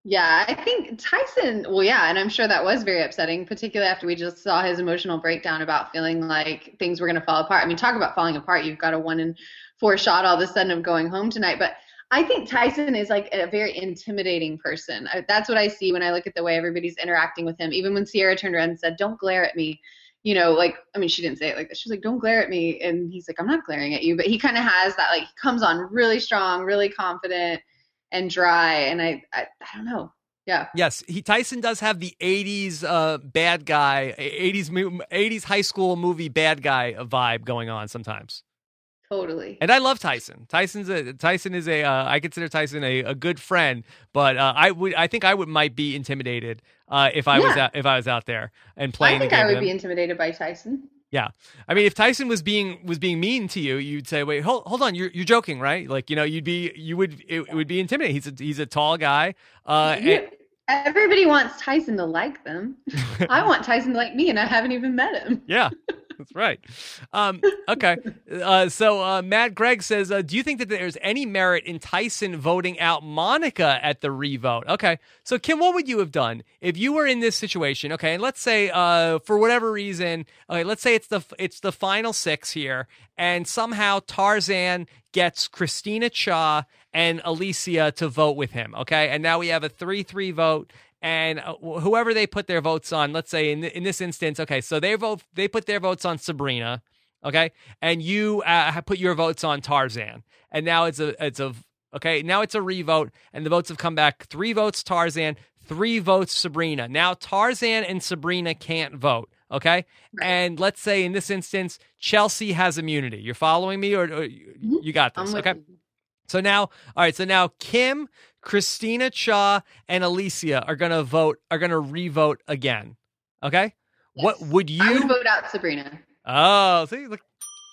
Yeah, I think Tyson, well, yeah, and I'm sure that was very upsetting, particularly after we just saw his emotional breakdown about feeling like things were going to fall apart. I mean, talk about falling apart. You've got a one in four shot all of a sudden of going home tonight. But I think Tyson is like a very intimidating person. I, that's what I see when I look at the way everybody's interacting with him. Even when Sierra turned around and said, "Don't glare at me," you know, like, I mean, she didn't say it like this. She was like, "Don't glare at me." And he's like, "I'm not glaring at you." But he kind of has that, like, he comes on really strong, really confident and dry. And I, I, I don't know. Yeah. Yes, he Tyson does have the eighties uh, bad guy, eighties eighties high school movie bad guy vibe going on sometimes. Totally. And I love Tyson. Tyson's a Tyson is a uh, I consider Tyson a, a good friend, but uh, I would I think I would might be intimidated uh, if I Yeah. was out, if I was out there and playing. I think the game I with would him. be intimidated by Tyson. Yeah, I mean, if Tyson was being was being mean to you, you'd say, "Wait, hold hold on, you're you're joking, right?" Like, you know, you'd be you would it, it would be intimidating. He's a he's a tall guy. Uh, You- and- everybody wants Tyson to like them. I want Tyson to like me, and I haven't even met him. Yeah, that's right. Um, okay. Uh, so uh, Matt Gregg says, uh, do you think that there's any merit in Tyson voting out Monica at the revote? Okay. So Kim, what would you have done if you were in this situation? Okay, and let's say uh, for whatever reason, okay, let's say it's the it's the final six here, and somehow Tarzan gets Christina Cha and Alicia to vote with him. Okay, and now we have a three three vote. And uh, whoever they put their votes on, let's say in in this instance, okay, so they vote, they put their votes on Sabrina, okay, and you uh, have put your votes on Tarzan, and now it's a it's a okay, now it's a revote, and the votes have come back: three votes Tarzan, three votes Sabrina. Now Tarzan and Sabrina can't vote, okay, Right. and let's say in this instance, Chelsea has immunity. You're following me, or, or you you got I'm this, with okay? you. So now, all right. So now, Kim, Christina Cha, and Alicia are gonna vote. Are gonna re-vote again. Okay. What Yes. would you? I would vote out Sabrina. Oh, see, look,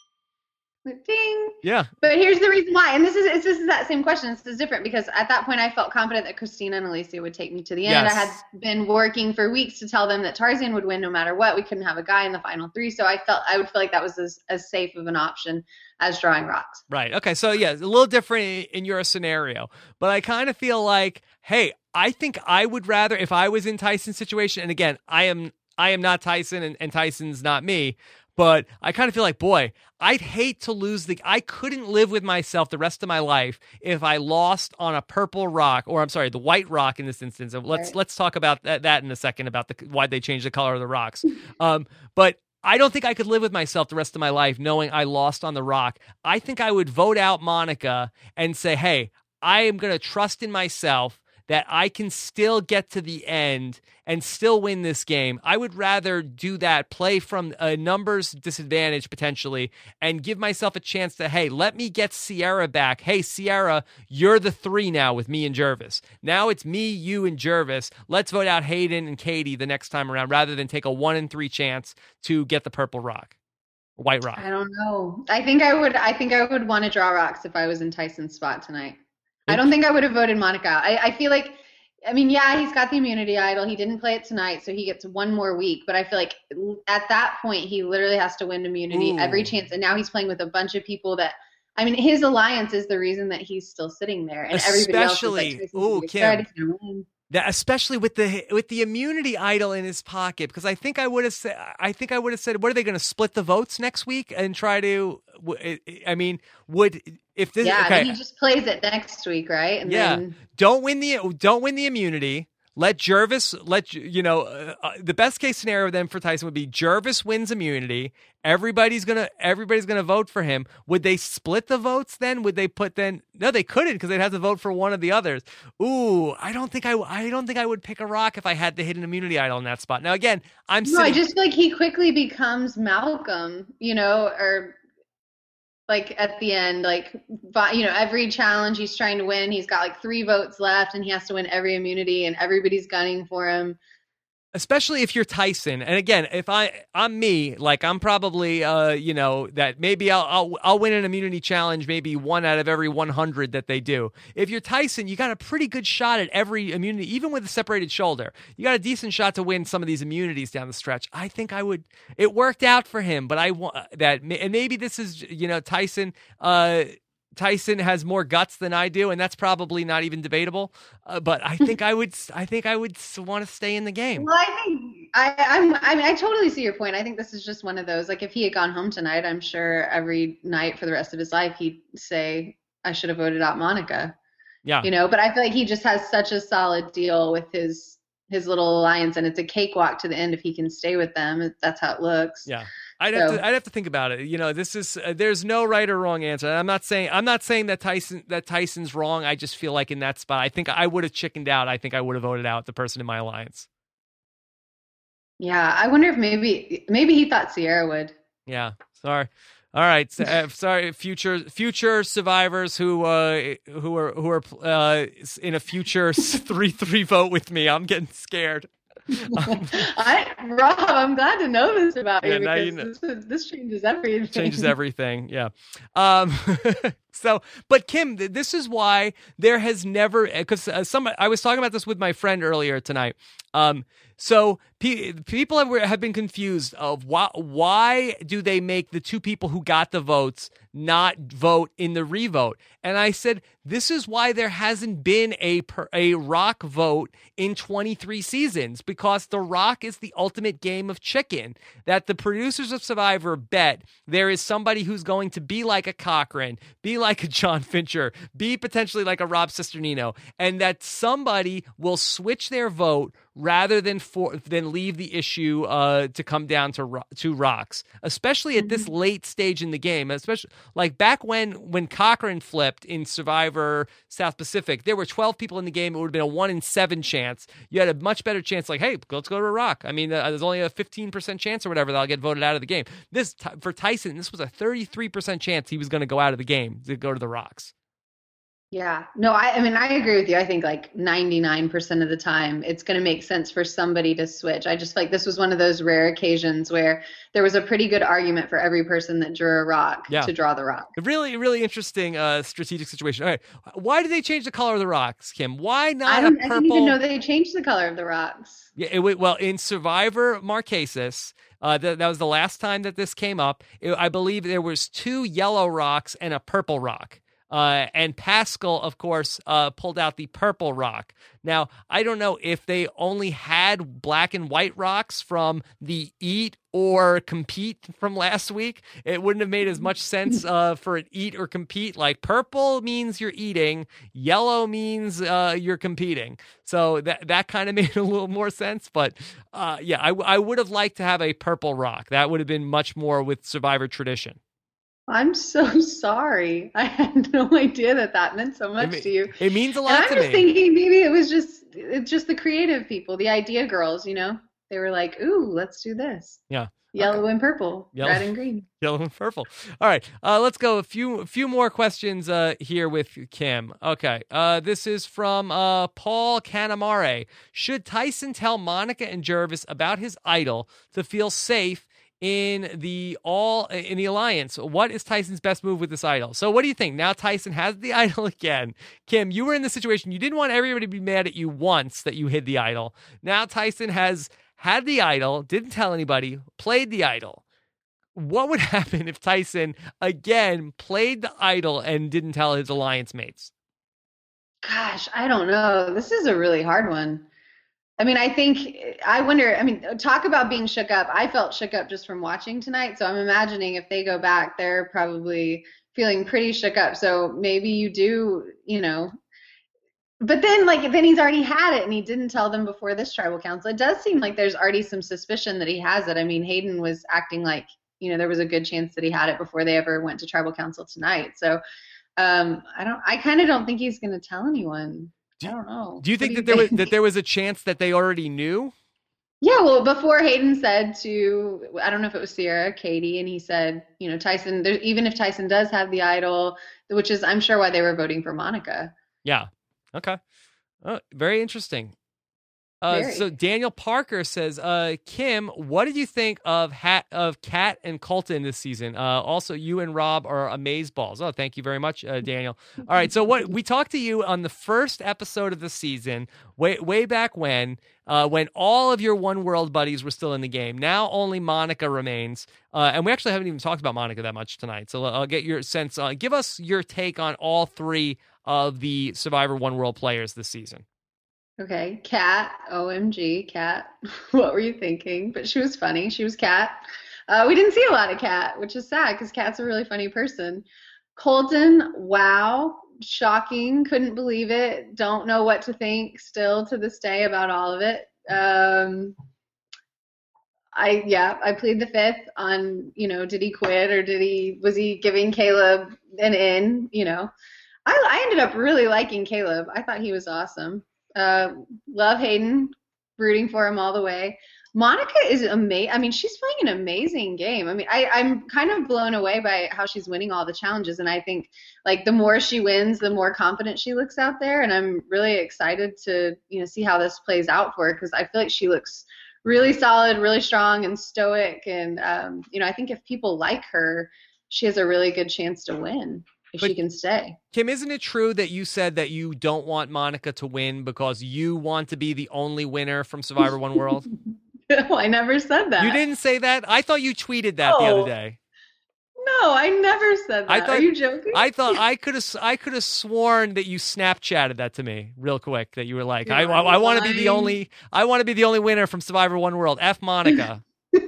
Ding. yeah, But here's the reason why, and this is it's, this is that same question. This is different because at that point I felt confident that Christina and Alicia would take me to the end. Yes. I had been working for weeks to tell them that Tarzan would win no matter what. We couldn't have a guy in the final three, so I felt I would feel like that was as, as safe of an option as drawing rocks. right. Okay. So yeah, it's a little different in, in your scenario, but I kind of feel like, hey, I think I would rather if I was in Tyson's situation, and again, I am I am not Tyson, and, and Tyson's not me. But I kind of feel like, boy, I'd hate to lose the. I couldn't live with myself the rest of my life if I lost on a purple rock, or I'm sorry, the white rock in this instance. Let's Right. let's talk about that, that in a second about the why they changed the color of the rocks. Um, but I don't think I could live with myself the rest of my life knowing I lost on the rock. I think I would vote out Monica and say, hey, I am going to trust in myself that I can still get to the end and still win this game. I would rather do that, play from a numbers disadvantage potentially, and give myself a chance to, hey, let me get Sierra back. Hey, Sierra, you're the three now with me and Jervis. Now it's me, you, and Jervis. Let's vote out Hayden and Katie the next time around rather than take a one in three chance to get the purple rock, white rock. I don't know. I think I would. I think I would want to draw rocks if I was in Tyson's spot tonight. I don't think I would have voted Monica out. I, I feel like, I mean, yeah, he's got the immunity idol. He didn't play it tonight, so he gets one more week. But I feel like at that point, he literally has to win immunity Ooh. every chance. And now he's playing with a bunch of people that, I mean, his alliance is the reason that he's still sitting there, and everybody else is Especially- like, Tyson's ooh, gonna get Kim. started, he's gonna win. That, especially with the with the immunity idol in his pocket, because I think I would have said I think I would have said, what are they going to split the votes next week and try to? I mean, would if this Yeah, okay? then he just plays it next week, right? And Yeah. then Don't win the don't win the immunity. Let Jervis let you know uh, uh, the best case scenario then for Tyson would be Jervis wins immunity. Everybody's gonna everybody's gonna vote for him. Would they split the votes then? Would they put then? No, they couldn't because they'd have to vote for one of the others. Ooh, I don't think I I don't think I would pick a rock if I had the hidden immunity idol in that spot. Now again, I'm no, I sitting. just feel like he quickly becomes Malcolm, you know, or like at the end, like, but, you know, every challenge he's trying to win, he's got like three votes left and he has to win every immunity and everybody's gunning for him. Especially if you're Tyson, and again, if I I'm me, like I'm probably, uh, you know, that maybe I'll, I'll I'll win an immunity challenge, maybe one out of every one hundred that they do. If you're Tyson, you got a pretty good shot at every immunity, even with a separated shoulder. You got a decent shot to win some of these immunities down the stretch. I think I would. It worked out for him, but I want that, and maybe this is, you know, Tyson. Uh, Tyson has more guts than I do, and that's probably not even debatable. Uh, but I think I would, I think I would want to stay in the game. Well, I think I, I'm. I mean, I totally see your point. I think this is just one of those. Like, if he had gone home tonight, I'm sure every night for the rest of his life he'd say, "I should have voted out Monica." Yeah. You know, but I feel like he just has such a solid deal with his his little alliance, and it's a cakewalk to the end if he can stay with them. That's how it looks. Yeah. I'd So- have to I'd have to think about it. You know, this is uh, there's no right or wrong answer. I'm not saying I'm not saying that Tyson that Tyson's wrong. I just feel like in that spot, I think I would have chickened out. I think I would have voted out the person in my alliance. Yeah, I wonder if maybe maybe he thought Sierra would. Yeah. Sorry. All right. So, uh, sorry, future future survivors who uh, who are who are uh, in a future three three vote with me. I'm getting scared. I, Rob, I'm glad to know this about Yeah, you now because you know. this, is- this changes everything. Changes everything. Yeah. Um, so, but Kim, th- this is why there has never, because uh, some, I was talking about this with my friend earlier tonight. Um, so pe- people have, have been confused of why, why do they make the two people who got the votes not vote in the revote? And I said, this is why there hasn't been a per, a Rock vote in twenty-three seasons, because The Rock is the ultimate game of chicken that the producers of Survivor bet there is somebody who's going to be like a Cochran, be like a John Fincher, be potentially like a Rob Cesternino, and that somebody will switch their vote rather than for than leave the issue uh, to come down to ro- to rocks, especially at this late stage in the game. Especially like back when when Cochran flipped in Survivor South Pacific, there were twelve people in the game. It would have been a one in seven chance. You had a much better chance. Like, hey, let's go to a rock. I mean, uh, there's only a fifteen percent chance or whatever that I'll get voted out of the game. This for Tyson, this was a thirty-three percent chance he was going to go out of the game to go to the rocks. Yeah, no, I, I mean, I agree with you. I think like ninety-nine percent of the time it's going to make sense for somebody to switch. I just feel like this was one of those rare occasions where there was a pretty good argument for every person that drew a rock Yeah. to draw the rock. A really, really interesting uh, strategic situation. All right, why did they change the color of the rocks, Kim? Why not I a don't I purple? didn't even know they changed the color of the rocks. Yeah, it, went- well, in Survivor Marquesas, uh, th- that was the last time that this came up. It- I believe there was two yellow rocks and a purple rock. Uh, and Pascal, of course, uh, pulled out the purple rock. Now, I don't know if they only had black and white rocks from the Eat or Compete from last week. It wouldn't have made as much sense uh, for an Eat or Compete. Like purple means you're eating, yellow means uh, you're competing. So that that kind of made a little more sense. But uh, yeah, I, I would have liked to have a purple rock. That would have been much more with Survivor tradition. I'm so sorry. I had no idea that that meant so much It, to you. it means a And lot I'm to just me. thinking maybe it was just it's just the creative people, the idea girls, you know? They were like, "Ooh, let's do this. Yeah. Yellow and purple, Yellow- red and green." Yellow and purple. All right, uh, let's go. A few, a few more questions uh, here with Kim. Okay, uh, this is from uh, Paul Canamare. Should Tyson tell Monica and Jervis about his idol to feel safe in the all in the alliance? What is Tyson's best move with this idol? So, what do you think? Now Tyson has the idol again. Kim, you were in the situation. You didn't want everybody to be mad at you once that you hid the idol. Now Tyson has had the idol, didn't tell anybody, played the idol. What would happen if Tyson again played the idol and didn't tell his alliance mates? Gosh, I don't know. This is a really hard one. I mean, I think, I wonder, I mean, talk about being shook up. I felt shook up just from watching tonight. So I'm imagining if they go back, they're probably feeling pretty shook up. So maybe you do, you know, but then like, then he's already had it and he didn't tell them before this tribal council. It does seem like there's already some suspicion that he has it. I mean, Hayden was acting like, you know, there was a good chance that he had it before they ever went to tribal council tonight. So um, I don't, I kind of don't think he's going to tell anyone. I don't know. Do you What think do that there was that there was a chance that they already knew? Yeah, well, before Hayden said to, I don't know if it was Sierra, Katie, and he said, you know, Tyson, there, even if Tyson does have the idol, which is, I'm sure, why they were voting for Monica. Yeah. Okay. Oh, very interesting. Uh, Very. so Daniel Parker says, uh, Kim, what did you think of hat of Kat and Colton this season? Uh, also, you and Rob are amazeballs. Oh, thank you very much, uh, Daniel. All right, so what we talked to you on the first episode of the season, way way back when, uh, when all of your One World buddies were still in the game. Now only Monica remains, uh, and we actually haven't even talked about Monica that much tonight. So I'll get your sense. Uh, give us your take on all three of the Survivor One World players this season. Okay, Kat, O M G, Kat. What were you thinking? But she was funny. She was Kat. Uh, we didn't see a lot of Kat, which is sad because Kat's a really funny person. Colton, wow, shocking. Couldn't believe it. Don't know what to think still to this day about all of it. Um, I yeah, I plead the fifth on, you know, did he quit or did he was he giving Caleb an in? You know, I I ended up really liking Caleb. I thought he was awesome. Uh, love Hayden, rooting for him all the way. Monica is amazing. I mean, she's playing an amazing game. I mean, I, I'm kind of blown away by how she's winning all the challenges. And I think, like, the more she wins, the more confident she looks out there. And I'm really excited to, you know, see how this plays out for her because I feel like she looks really solid, really strong, and stoic. And, um, you know, I think if people like her, she has a really good chance to win. If But, she can stay. Kim, isn't it true that you said that you don't want Monica to win because you want to be the only winner from Survivor One World? No, I never said that. You didn't say that? I thought you tweeted that the No. other day. No, I never said that. I thought, Are you joking? I thought I could have I could have sworn that you Snapchatted that to me real quick. That you were like, You're I, I, I want to be the lying. only I want to be the only winner from Survivor One World. F Monica.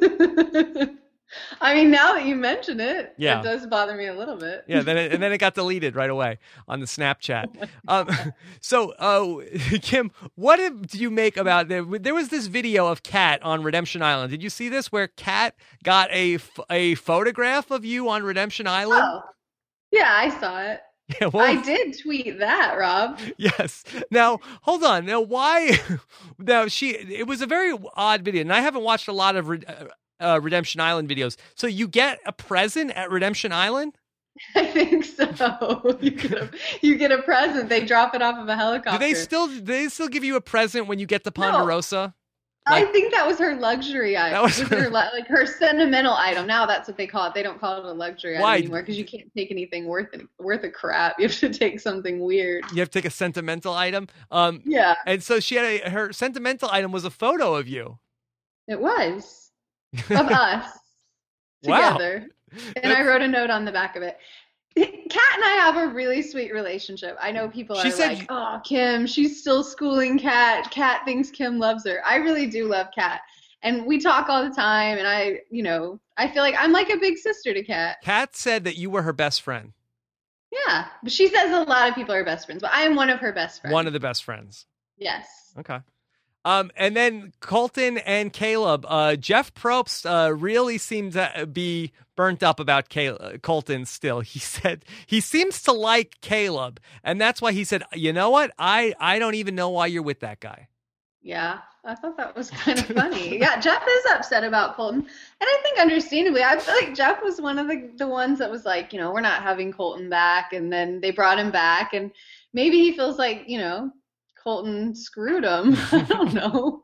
I mean, now that you mention it, Yeah. it does bother me a little bit. Yeah, then it, and then it got deleted right away on the Snapchat. Um, so, uh, Kim, what did you make about there? There was this video of Kat on Redemption Island. Did you see this? Where Kat got a f- a photograph of you on Redemption Island? Oh, yeah, I saw it. Yeah, what I was- did tweet that, Rob. Yes. Now, hold on. Now, why? Now, she. It was a very odd video, and I haven't watched a lot of. Re- Uh, Redemption Island videos. So you get a present at Redemption Island? I think so. You get a, you get a present. They drop it off of a helicopter. Do they still do they still give you a present when you get to No. Ponderosa? I Like- think that was her luxury item. That was It her- her, li- like her sentimental item. Now that's what they call it. They don't call it a luxury Why? item anymore because you can't take anything worth it, worth a crap. You have to take something weird. You have to take a sentimental item. Um, Yeah, and so she had a, her sentimental item was a photo of you. it was of us Wow. together, and I wrote a note on the back of it. Kat and I have a really sweet relationship. I know people She are said- like, "Oh, Kim, she's still schooling Kat. Kat thinks Kim loves her." I really do love Kat, and we talk all the time. And I, you know, I feel like I'm like a big sister to Kat. Kat said that you were her best friend. Yeah, but she says a lot of people are best friends, but I am one of her best friends. One of the best friends. Yes. Okay. Um, and then Colton and Caleb, uh, Jeff Probst uh, really seemed to be burnt up about Caleb, Colton still. He said he seems to like Caleb, and that's why he said, you know what? I, I don't even know why you're with that guy. Yeah, I thought that was kind of funny. Yeah, Jeff is upset about Colton. And I think understandably, I feel like Jeff was one of the, the ones that was like, you know, we're not having Colton back. And then they brought him back. And maybe he feels like, you know, Colton screwed him. I don't know.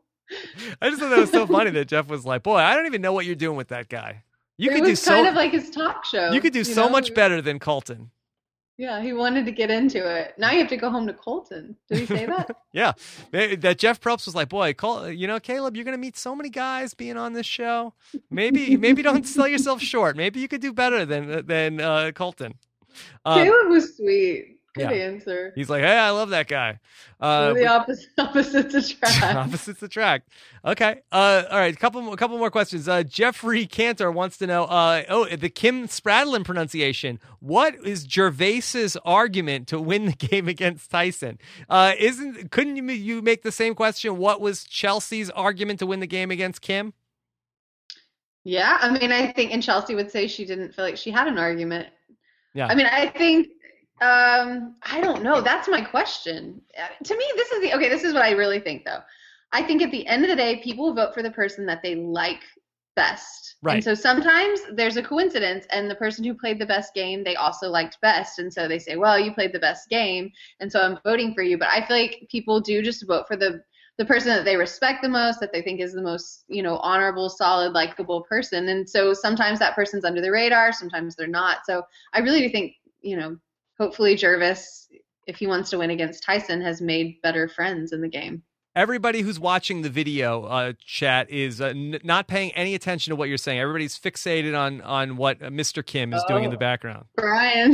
I just thought that was so funny that Jeff was like, boy, I don't even know what you're doing with that guy. You it could was do so kind of like his talk show. you could do so know? much better than Colton. Yeah, he wanted to get into it. Now you have to go home to Colton. Did he say that? Yeah, Maybe- that Jeff Probst was like, boy, Col- you know, Caleb, you're gonna meet so many guys being on this show. Maybe, maybe don't sell yourself short. Maybe you could do better than than uh, Colton. Um, Caleb was sweet. Good yeah. answer. he's like, hey, I love that guy. Uh, We're the opposite, opposites attract. Opposites attract. Okay. Uh, all right. A couple, more, couple more questions. Uh, Jeffrey Cantor wants to know. Uh, oh, the Kim Spradlin pronunciation. What is Gervais's argument to win the game against Tyson? Uh, isn't couldn't you you make the same question? What was Chelsea's argument to win the game against Kim? Yeah, I mean, I think, and Chelsea would say she didn't feel like she had an argument. Yeah. I mean, I think, um, I don't know. That's my question. Uh, To me, this is the, okay, this is what I really think, though. I think at the end of the day, people vote for the person that they like best. Right. And so sometimes there's a coincidence, and the person who played the best game, they also liked best. And so they say, well, you played the best game, and so I'm voting for you. But I feel like people do just vote for the the person that they respect the most, that they think is the most, you know, honorable, solid, likable person. And so sometimes that person's under the radar, sometimes they're not. So I really do think, you know, hopefully Jervis, if he wants to win against Tyson, has made better friends in the game. Everybody who's watching the video uh, chat is uh, n- not paying any attention to what you're saying. Everybody's fixated on on what uh, Mister Kim is oh, doing in the background. Brian.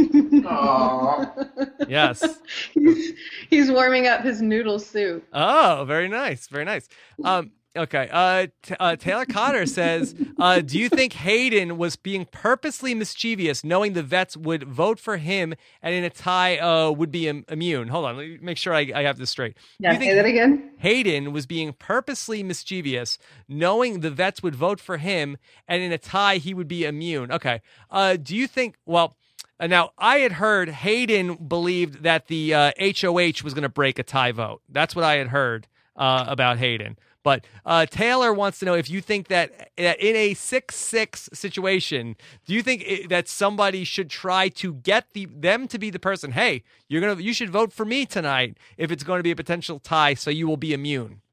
Yes. He's, he's warming up his noodle soup. Oh, very nice. Very nice. Um, okay. Uh, t- uh, Taylor Cotter says, uh, do you think Hayden was being purposely mischievous, knowing the vets would vote for him and in a tie uh, would be Im- immune? Hold on. Let me make sure I, I have this straight. Yeah, say that again. Hayden was being purposely mischievous, knowing the vets would vote for him and in a tie he would be immune. Okay. Uh, do you think, well, uh, now I had heard Hayden believed that the uh, H O H was going to break a tie vote. That's what I had heard uh, about Hayden. But uh, Taylor wants to know if you think that, that in a six six situation, do you think it, that somebody should try to get the them to be the person, hey, you're gonna you should vote for me tonight if it's going to be a potential tie, so you will be immune?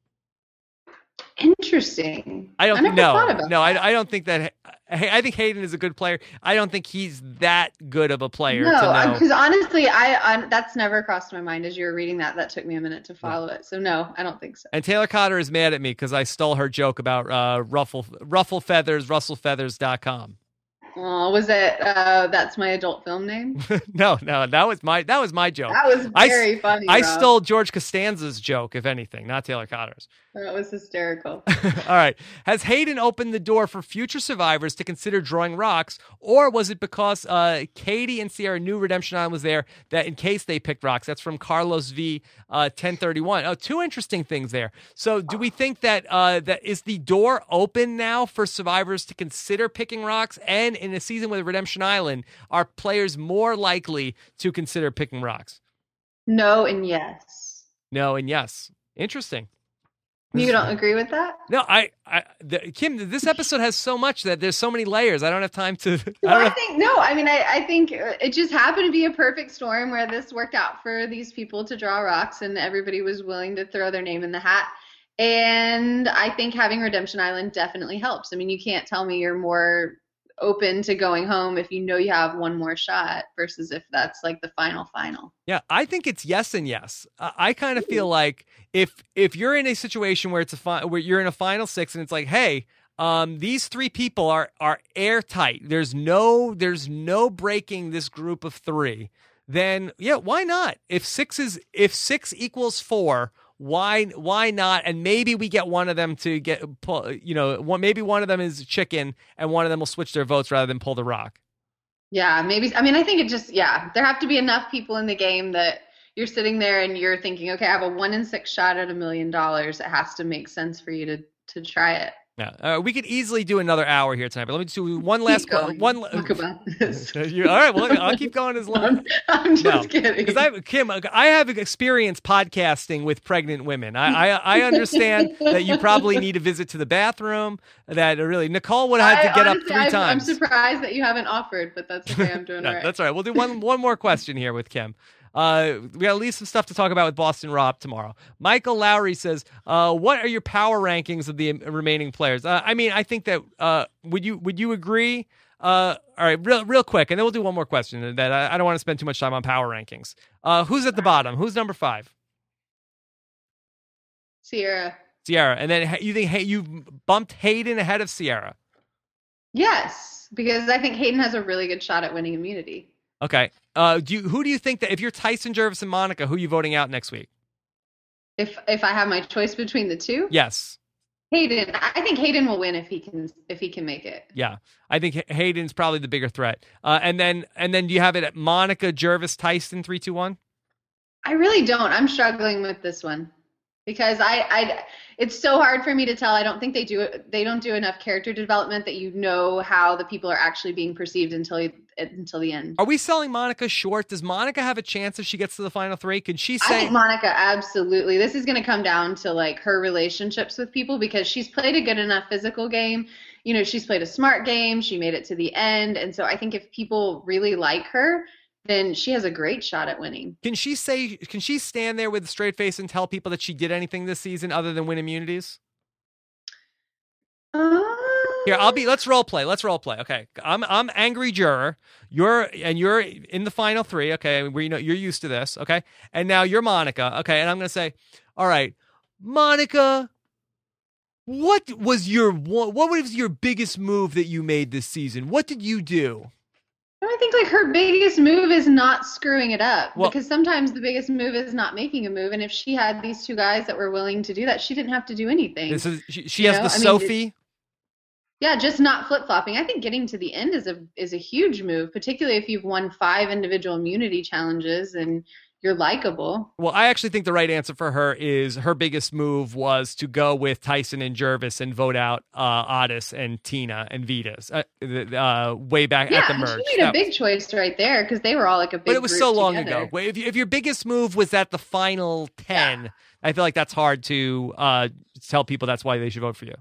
Interesting. I don't I never no thought about no that. I, I don't think that I think Hayden is a good player. I don't think he's that good of a player. No, to know. because honestly, I, I that's never crossed my mind as you were reading that. That took me a minute to follow it. So no, I don't think so. And Taylor Cotter is mad at me because I stole her joke about uh, ruffle ruffle feathers, russell feathers dot com. Oh, was it? Uh, that's my adult film name. no, no, that was my that was my joke. That was very I, funny. I Rob. stole George Costanza's joke, if anything, not Taylor Cotter's. That was hysterical. All right. Has Hayden opened the door for future survivors to consider drawing rocks, or was it because uh, Katie and Sierra knew Redemption Island was there that in case they picked rocks? That's from Carlos V. Uh, ten thirty-one. Oh, two interesting things there. So, do we think that uh, that is the door open now for survivors to consider picking rocks? And in a season with Redemption Island, are players more likely to consider picking rocks? No and yes. No and yes. Interesting. You don't agree with that? No, I, I the, Kim, this episode has so much that there's so many layers. I don't have time to. I, Well, don't I have, think no. I mean, I, I think it just happened to be a perfect storm where this worked out for these people to draw rocks, and everybody was willing to throw their name in the hat. And I think having Redemption Island definitely helps. I mean, you can't tell me you're more open to going home if you know you have one more shot versus if that's like the final final. yeah, I think it's yes and yes. Uh, I kind of feel like if if you're in a situation where it's a fi- where you're in a final six and it's like, hey, um, these three people are are airtight. There's no there's no breaking this group of three. Then yeah, why not? If six is if six equals four. Why why not? And maybe we get one of them to get pull, you know, one, maybe one of them is chicken and one of them will switch their votes rather than pull the rock. Yeah, maybe. I mean, I think it just, yeah, there have to be enough people in the game that you're sitting there and you're thinking, okay, I have a one in six shot at a million dollars. It has to make sense for you to, to try it. Yeah, uh, we could easily do another hour here tonight, but let me do one last Keep going. one. Talk about this. You, all right, well, I'll keep going as long. I'm, I'm just No, kidding. Because I, Kim, I have experience podcasting with pregnant women. I, I, I understand that you probably need a visit to the bathroom. That really, Nicole would have had to I- get honestly, up 3 I'm, times. I'm surprised that you haven't offered, but that's okay. I'm doing Yeah, all right. That's all right. We'll do one one more question here with Kim. Uh, we got at least some stuff to talk about with Boston Rob tomorrow. Michael Lowry says, uh, "What are your power rankings of the remaining players?" Uh, I mean, I think that uh, would you would you agree? Uh, all right, real real quick, and then we'll do one more question. That I, I don't want to spend too much time on power rankings. Uh, who's at the bottom? Who's number five? Sierra. Sierra, and then you think hey, you bumped Hayden ahead of Sierra? Yes, because I think Hayden has a really good shot at winning immunity. Okay. Uh, do you, who do you think that if you're Tyson, Jervis, and Monica, who are you voting out next week? If if I have my choice between the two, Yes. Hayden. I think Hayden will win if he can if he can make it. Yeah, I think Hayden's probably the bigger threat. Uh, and then and then do you have it at Monica, Jervis, Tyson, three, two, one? I really don't. I'm struggling with this one because I, I it's so hard for me to tell. I don't think they do it. They don't do enough character development that you know how the people are actually being perceived until until the end. Are we selling Monica short? Does Monica have a chance if she gets to the final three? Could she I say? think Monica, absolutely. This is going to come down to like her relationships with people because she's played a good enough physical game. You know, she's played a smart game. She made it to the end. And so I think if people really like her, then she has a great shot at winning. Can she say? Can she stand there with a straight face and tell people that she did anything this season other than win immunities? Uh, Here, I'll be. Let's role play. Let's role play. Okay, I'm I'm angry juror. You're and you're in the final three. Okay, we know you're used to this. Okay, and now you're Monica. Okay, and I'm gonna say, all right, Monica, what was your what was your biggest move that you made this season? What did you do? I think like her biggest move is not screwing it up, Well- because sometimes the biggest move is not making a move. And if she had these two guys that were willing to do that, she didn't have to do anything. This is she, she You has know, the I mean, Sophie. Yeah, just not flip flopping. I think getting to the end is a is a huge move, particularly if you've won five individual immunity challenges and you're likable. Well, I actually think the right answer for her is her biggest move was to go with Tyson and Jervis and vote out uh, Otis and Tina and Vitas uh, uh, way back Yeah, at the and merge. she made a That- big choice right there because they were all like a big. but it was group so long together. ago. If, you, if your biggest move was at the final ten, Yeah. I feel like that's hard to uh, tell people that's why they should vote for you.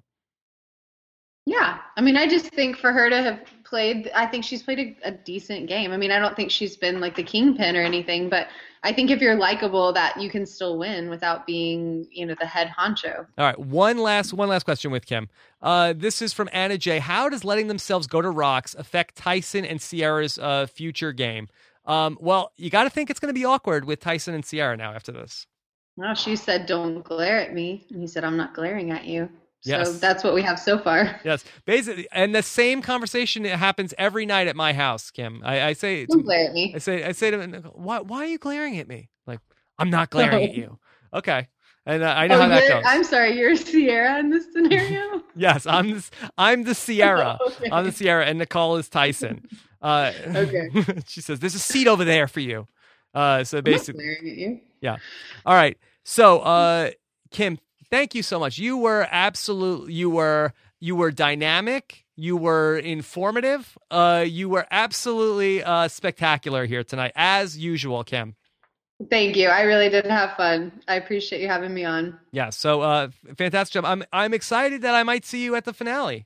Yeah, I mean, I just think for her to have played, I think she's played a, a decent game. I mean, I don't think she's been like the kingpin or anything, but I think if you're likable, that you can still win without being, you know, the head honcho. All right, one last one last question with Kim. Uh, this is from Anna J. How does letting themselves go to rocks affect Tyson and Sierra's uh, future game? Um, well, you got to think it's going to be awkward with Tyson and Sierra now after this. Well, she said, "Don't glare at me," and he said, "I'm not glaring at you." So Yes. that's what we have so far. Yes, basically, and the same conversation it happens every night at my house, Kim. I, I say, Don't to, glare at me. I say, I say to him, why, why are you glaring at me? Like, I'm not glaring at you. Okay, and uh, I know Oh, how that you're- goes. I'm sorry, you're Sierra in this scenario. Yes, I'm the, I'm the Sierra. Okay. I'm the Sierra, and Nicole is Tyson. Uh, Okay. she says, "There's a seat over there for you." Uh, so I'm not basically, glaring at you. yeah. All right. So, uh, Kim, thank you so much. You were absolute. You were you were dynamic. You were informative. Uh, you were absolutely uh, spectacular here tonight, as usual, Kim. Thank you. I really did have fun. I appreciate you having me on. Yeah. So, uh, fantastic job. I'm I'm excited that I might see you at the finale.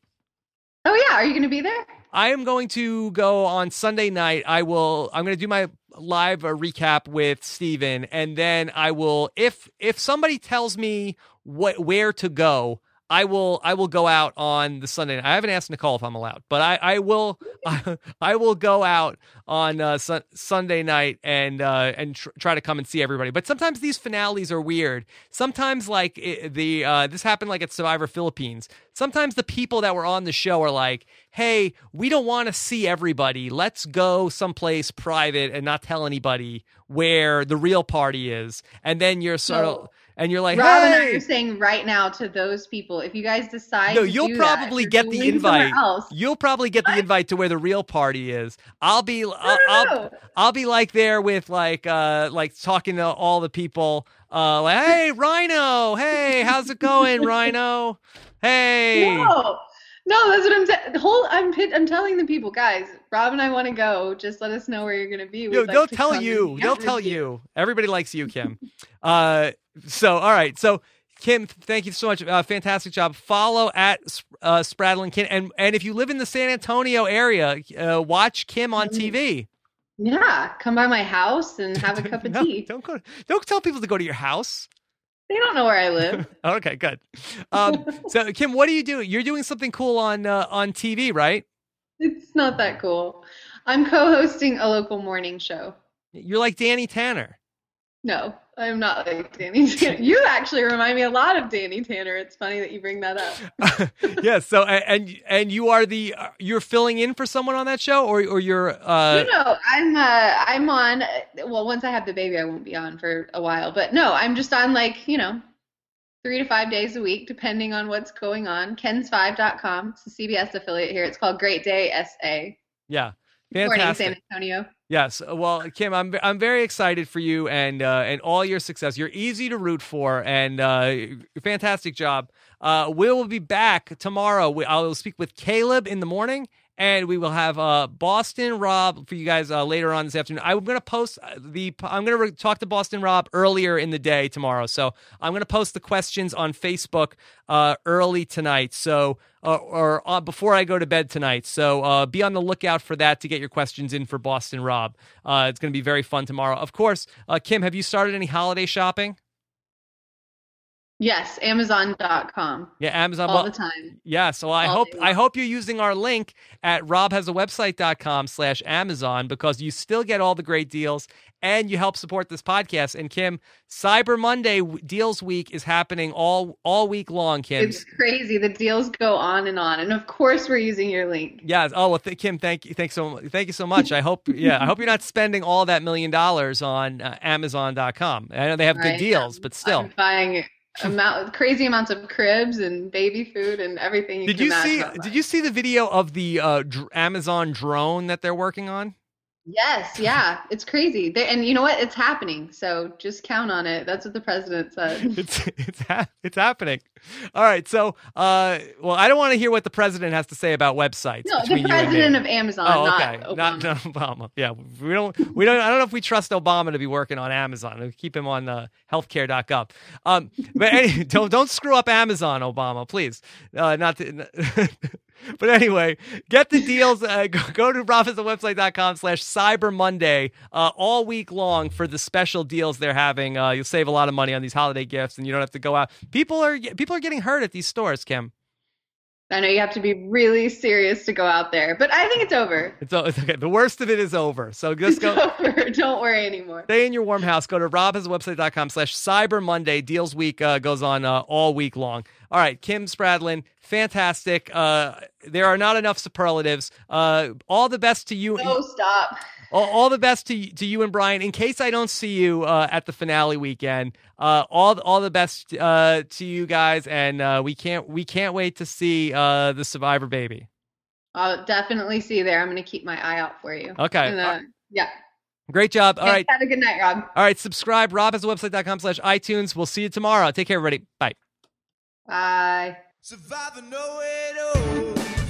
Oh yeah, are you going to be there? I am going to go on Sunday night. I will. I'm going to do my live uh, recap with Steven, and then I will. If if somebody tells me what where to go, I will. I will go out on the Sunday night. I haven't asked Nicole if I'm allowed, but I, I will. I, I will go out on uh, su- Sunday night and uh, and tr- try to come and see everybody. But sometimes these finales are weird. Sometimes like it, the uh, this happened like at Survivor Philippines. Sometimes the people that were on the show are like, hey, we don't want to see everybody. Let's go someplace private and not tell anybody where the real party is. And then you're sort of, and you're like, Rob and I hey. are saying right now to those people, if you guys decide No, to you'll do probably that, get you're the going somewhere invite. else. You'll probably get the invite to where the real party is. I'll be, I'll, no, I'll, no. I'll be like there with like, uh, like talking to all the people. Uh, like, hey, Rhino. Hey, how's it going, Rhino? Hey. No, no, that's what I'm saying. The whole I'm pit- I'm telling the people, guys. Rob and I want to go. Just let us know where you're going to be. We'd Yo, like they'll to tell come and you. hang They'll out tell with you. Everybody likes you, Kim. uh, so, all right. So, Kim, thank you so much. Uh, fantastic job. Follow at uh, Spradlin Kim, and and if you live in the San Antonio area, uh, watch Kim on T V. Yeah, come by my house and have a cup of No, tea. don't go. Don't tell people to go to your house. They don't know where I live. Okay, good. Um, so, Kim, what are you doing? You're doing something cool on uh, on T V, right? It's not that cool. I'm co-hosting a local morning show. You're like Danny Tanner. No, I'm not like Danny Tanner. You actually remind me a lot of Danny Tanner. It's funny that you bring that up. Yeah. So, and and you are the uh, you're filling in for someone on that show, or or you're. Uh, no, no, I'm uh, I'm on. Well, once I have the baby, I won't be on for a while. But no, I'm just on like you know, three to five days a week, depending on what's going on. Kens five dot com. It's a C B S affiliate here. It's called Great Day S A. Yeah. Morning, Fantastic. San Antonio. Yes. Well, Kim, I'm I'm very excited for you and uh, and all your success. You're easy to root for, and uh, fantastic job. Uh, we will be back tomorrow. We, I will speak with Caleb in the morning, and we will have uh, Boston Rob for you guys uh, later on this afternoon. I'm going to post the. I'm going to re- talk to Boston Rob earlier in the day tomorrow, so I'm going to post the questions on Facebook uh, early tonight. So. Uh, or uh, before I go to bed tonight. So uh, be on the lookout for that to get your questions in for Boston Rob. Uh, it's going to be very fun tomorrow. Of course, uh, Kim, have you started any holiday shopping? Yes, Amazon dot com. Yeah, Amazon all the time. Yeah, so I all hope I hope you're using our link at robhasawebsite dot com slash Amazon because you still get all the great deals and you help support this podcast. And Kim, Cyber Monday w- Deals Week is happening all all week long, Kim. It's crazy. The deals go on and on, and of course, we're using your link. Yes. Oh well, th- Kim, thank you, thanks so, thank you so much. I hope, yeah, I hope you're not spending all that million dollars on uh, Amazon dot com. I know they have good Right. deals, but still, I'm buying amount crazy amounts of cribs and baby food and everything. You did can you see? imagine. Did you see the video of the uh, dr- Amazon drone that they're working on? Yes, yeah, it's crazy. They, and you know what? It's happening. So just count on it. That's what the president said. It's it's ha- it's happening. All right. So, uh, well, I don't want to hear what the president has to say about websites. No, between the you and me. president of Amazon, Oh, not okay. Obama. Not, not Obama. Yeah, we don't. We don't. I don't know if we trust Obama to be working on Amazon. We keep him on uh, healthcare dot gov. Um, but any, don't don't screw up Amazon, Obama, please. Uh, not. To, but anyway, get the deals. Uh, go, go to robhasawebsite dot com slash Cyber Monday uh, all week long for the special deals they're having. Uh, you'll save a lot of money on these holiday gifts, and you don't have to go out. People are people are getting hurt at these stores, Kim. I know you have to be really serious to go out there, but I think it's over. It's, it's okay. The worst of it is over. So just It's go. over. Don't worry anymore. Stay in your warm house. Go to robhasawebsite dot com slash Cyber Monday. Deals week uh, goes on uh, all week long. All right, Kim Spradlin, fantastic. Uh, there are not enough superlatives. Uh, all the best to you. No, stop. All, all the best to to you and Brian. In case I don't see you uh, at the finale weekend, uh, all all the best uh, to you guys, and uh, we can't we can't wait to see uh, the Survivor baby. I'll definitely see you there. I'm going to keep my eye out for you. Okay. And, uh, yeah. Great job. All Okay, right. Have a good night, Rob. All right. Subscribe. robhasawebsite dot com slash iTunes. We'll see you tomorrow. Take care, everybody. Bye. Bye. Surviving no way to